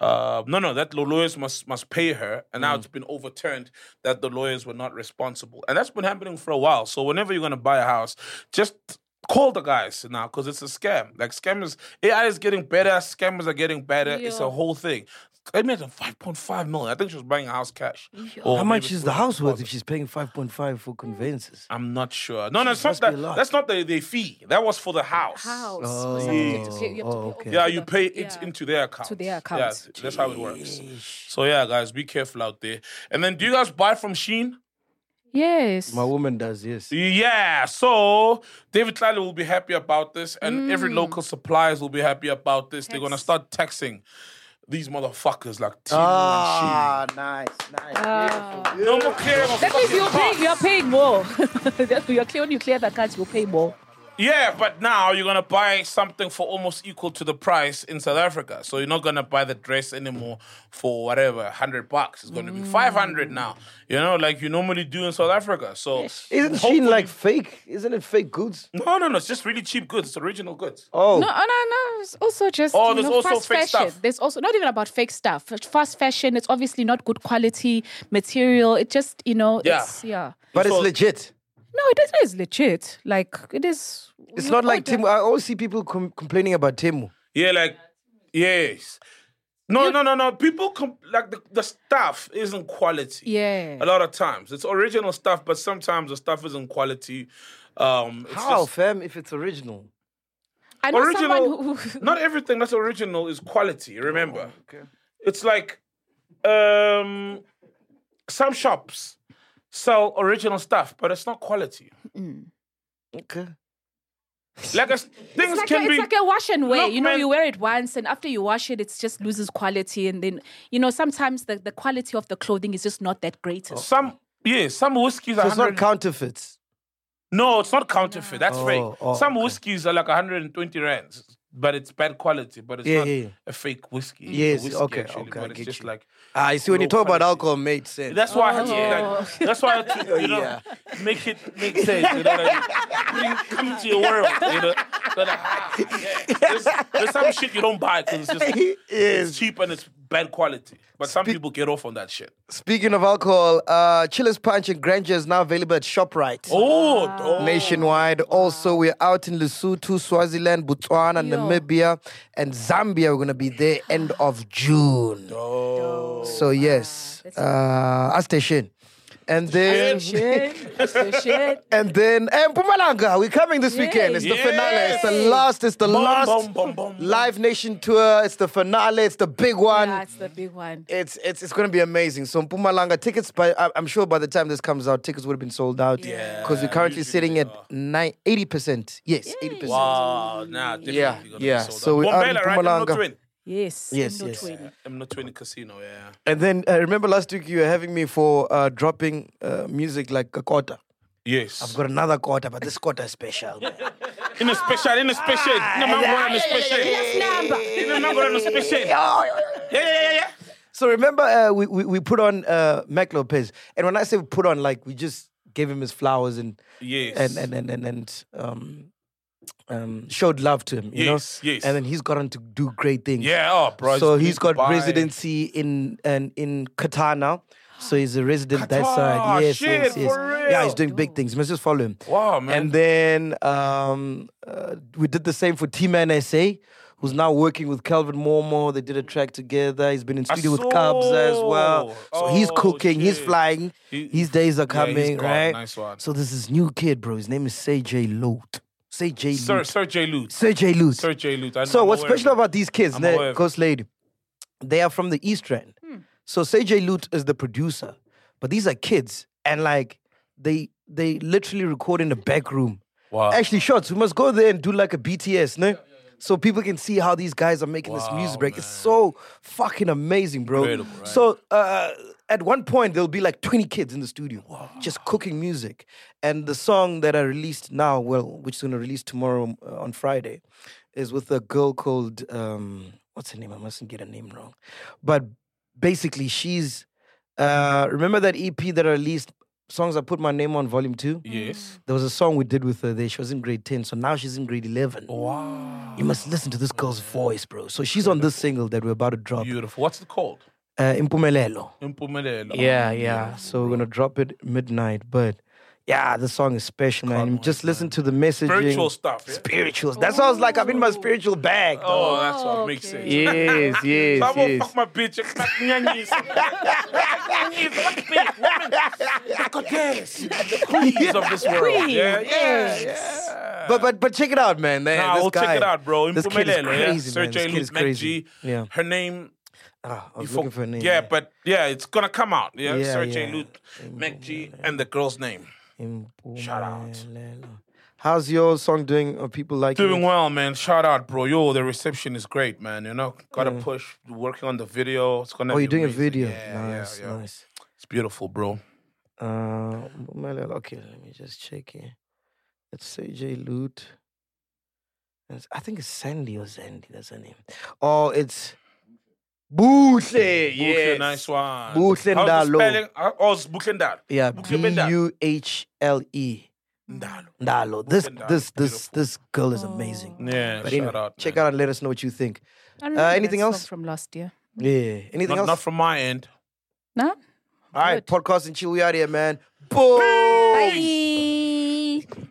that the lawyers must pay her, and now it's been overturned that the lawyers were not responsible, and that's been happening for a while. So whenever you're gonna buy a house, just call the guys now because it's a scam. Like scammers, AI is getting better, scammers are getting better. It's a whole thing. I made 5.5 million. I think she was buying a house cash. How much is the house worth if she's paying 5.5 for conveyances? I'm not sure. No, it's not that. That's not the fee. That was for the house. Oh, Yeah, you pay it into their account. To their account. Yeah, that's how it works. So yeah, guys, be careful out there. And then, do you guys buy from Shein? Yes. My woman does, yes. Yeah, so David Tlale will be happy about this, and every local suppliers will be happy about this. They're gonna start taxing these motherfuckers like Timo and Shein. Nice. No more clearing of That means fucking you're paying more. You're clear when you clear the accounts, you'll pay more. Yeah, but now you're gonna buy something for almost equal to the price in South Africa. So you're not gonna buy the dress anymore for whatever $100. It's gonna be 500 now. You know, like you normally do in South Africa. So Isn't Shein like fake? Isn't it fake goods? No. It's just really cheap goods. It's original goods. Oh. No. It's also just there's also fast fake fashion. stuff. There's also not even about fake stuff. Fast fashion. It's obviously not good quality material. It just it's But it's legit. No, it is legit. Like it is. It's not like Temu. I always see people complaining about Temu. Yeah, like yes. No. People like the stuff isn't quality. Yeah. A lot of times it's original stuff, but sometimes the stuff isn't quality. How, fam? If it's original. I know Original. someone who. Not everything that's original is quality. Remember, Okay. it's like some shops sell original stuff, but it's not quality. Okay. Like things It's can be like a wash and wear. Look, You man. wear it once, and after you wash it, it just loses quality. And then, sometimes the quality of the clothing is just not that great. some whiskeys So are it's not 100. counterfeits. No, it's not counterfeit. That's fake. Some okay. whiskeys are like 120 rands, but it's bad quality. But it's not a fake whiskey. It's a Yes, whiskey, okay, actually, okay, But I it's get just you. like I see when you low talk about quality. alcohol, made sense. That's why I had to that's why I had to, make it make sense. Come to your world. So there's some shit you don't buy because it's just it's cheap and it's bad quality. But some people get off on that shit. Speaking of alcohol, Chiller's Punch and Granger is now available at ShopRite. Nationwide. Also, we're out in Lesotho, Swaziland, Botswana, Namibia, and Zambia. We're going to be there end of June. So, yes. Station. And then, and Mpumalanga, we're coming this weekend. It's the finale. It's the last Live Nation tour. It's the finale. It's the big one. Yeah, it's the big one. It's going to be amazing. So Mpumalanga tickets, I'm sure by the time this comes out, tickets would have been sold out. Yeah. Because we're currently sitting at 80%. Yes, 80%. Wow, nah, definitely gonna be sold So out. we're out in Bombela, right? Mpumalanga. Yes. Yes. M20 Casino, yeah. And then remember last week you were having me for dropping music like a quarter. Yes. I've got another quarter, but this quarter is special. Man. In a special. Yeah. So remember we put on Mac Lopez, and when I say we put on, like we just gave him his flowers and showed love to him, you know. Yes. And then he's gone on to do great things. Yeah, bro. So he's got residency in Qatar now. So he's a resident that side. Yes, shit, for real? Yeah, he's doing big things. You must just follow him. Wow, man. And then we did the same for T-Man SA, who's now working with Calvin Momo. They did a track together. He's been in studio with Cubs as well. So he's cooking, he's flying. His days are coming, he's gone. right? Nice one. So there's this new kid, bro. His name is Sergey Loot. Sir J. Lute. Sergey Loot. Sir J. Lute. So what's special about these kids, I'm aware of Ghost Lady? They are from the East Rand. So Sergey Loot is the producer. But these are kids. And like, they literally record in the back room. Wow. Actually, shots. We must go there and do like a BTS, no? So people can see how these guys are making this music break. It's so fucking amazing, bro. Incredible, right? So at one point, there'll be like 20 kids in the studio just cooking music. And the song that I released now, which is going to release tomorrow on Friday, is with a girl called, what's her name? I mustn't get her name wrong. But basically, she's, remember that EP that I released Songs I Put My Name On, Volume 2. Yes. There was a song we did with her there. She was in grade 10, so now she's in grade 11. Wow. You must listen to this girl's voice, bro. So she's on this single that we're about to drop. Beautiful. What's it called? Impumelelo. Impumelelo. Yeah. So we're going to drop it midnight. But yeah, the song is special, man. Just listen to the messaging. Spiritual stuff. Yeah? Spirituals. That's why I was like, I'm in my spiritual bag. Oh, that's what makes sense. Yes. So I'm gonna fuck my bitch. The queens of this world. Yeah. But check it out, man. Nah, we'll check it out, bro. This kid is Impumelelo, yeah. crazy, man. Sergey This kid is Luke crazy. McG. Yeah. Her name. I was looking for a name. Yeah, but yeah, it's gonna come out. Yeah, Yeah, Sergey yeah. Luke McG and the girl's name. Shout out. How's your song doing? Are people like Doing well, man. Shout out, bro. Yo, the reception is great, man. You know, gotta Mm. push. Working on the video. It's gonna. Oh, be you're doing amazing. a video. Yeah, Nice. It's beautiful, bro. Okay, let me just check here. It's CJ Loot. I think it's Sandy or Zandy. That's her name. Oh, it's Buhle. Yes. Nice one. Buhle How's the Ndalo. spelling? Oh, it's Buhle Ndalo. Yeah, Buhle Ndalo. Buhle. Ndalo. This girl is amazing. Yeah, But shout anyway, out. check out and let us know what you think. I remember Anything that song else? from last year? Yeah. Anything else? Not from my end. No. All right, podcast and chill. We out here, man. Boom. Bye.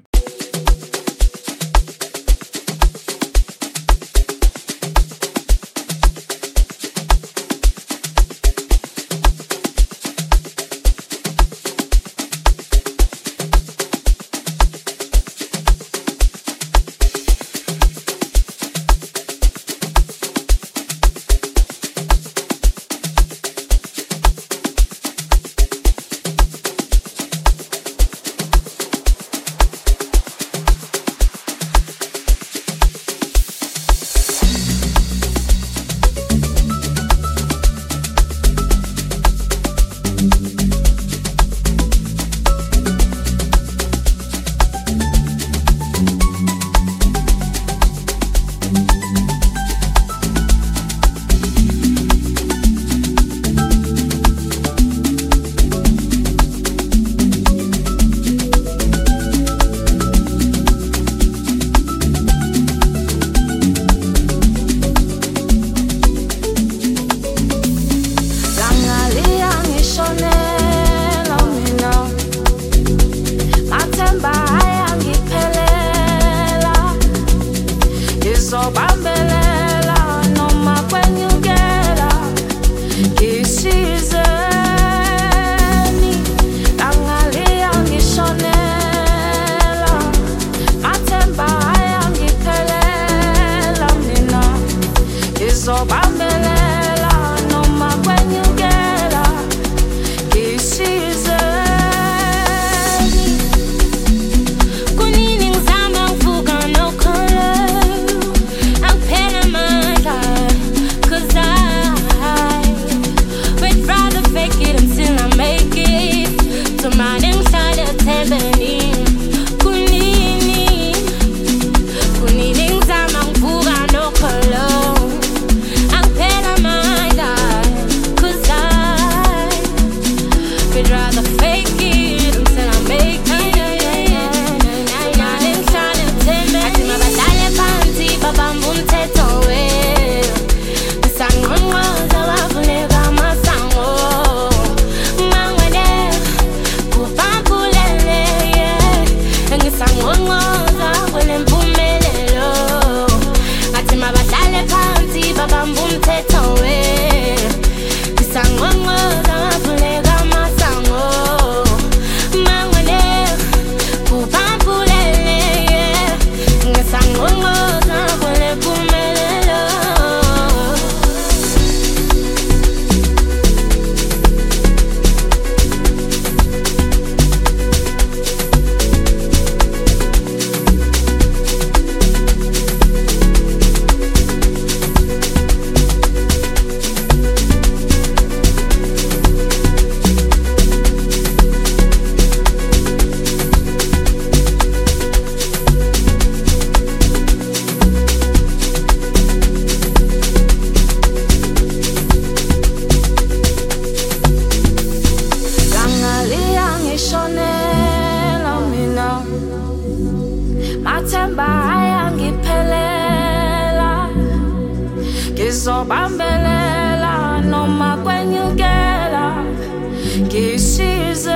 ngizobambelela noma kwenyukela ngisizeni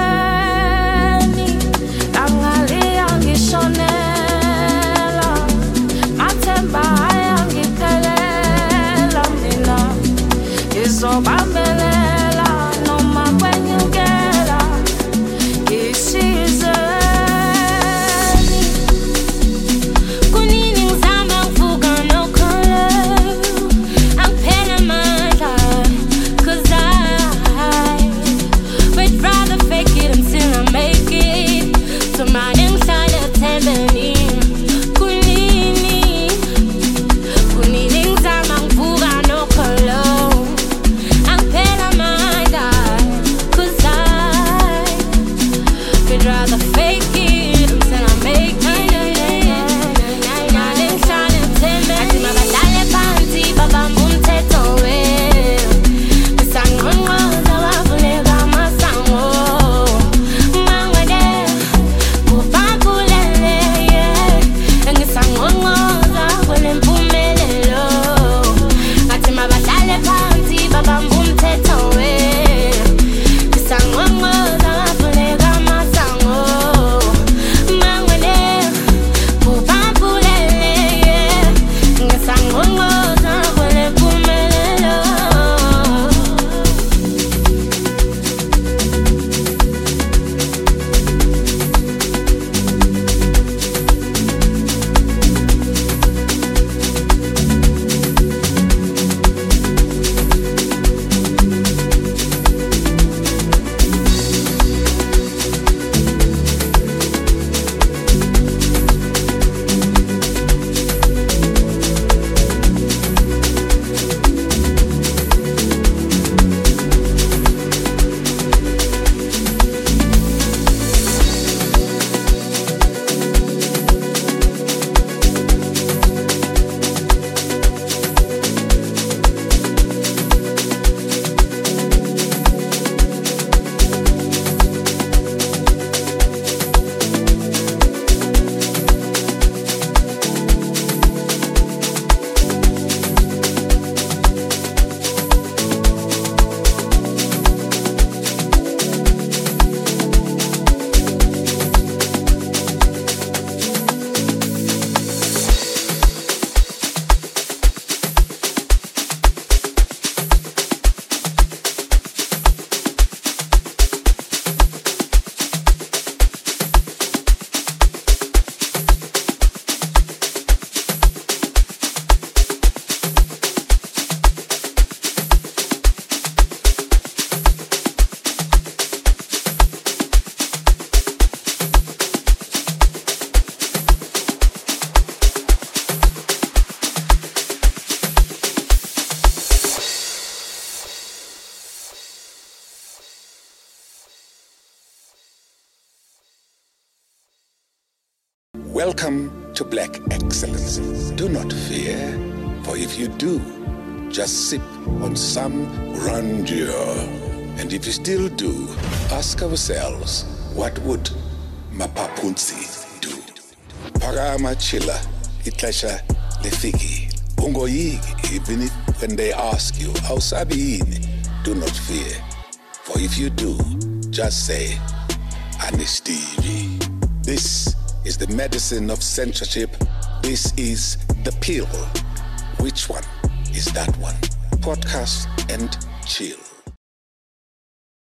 langalia ngishonela mathemba ayangiphelela mina ngizobambelela noma kwenyukela ngisizeni Welcome to Black Excellence. Do not fear, for if you do, just sip on some grandeur. And if you still do, ask ourselves, what would Mapapunzi do? Parama chila, itlasha lefiki. Ungoyigi, even if when they ask you, how sabiini, do not fear. For if you do, just say, Anistivi. This is the medicine of censorship. This is the pill. Which one is that one? Podcast and chill.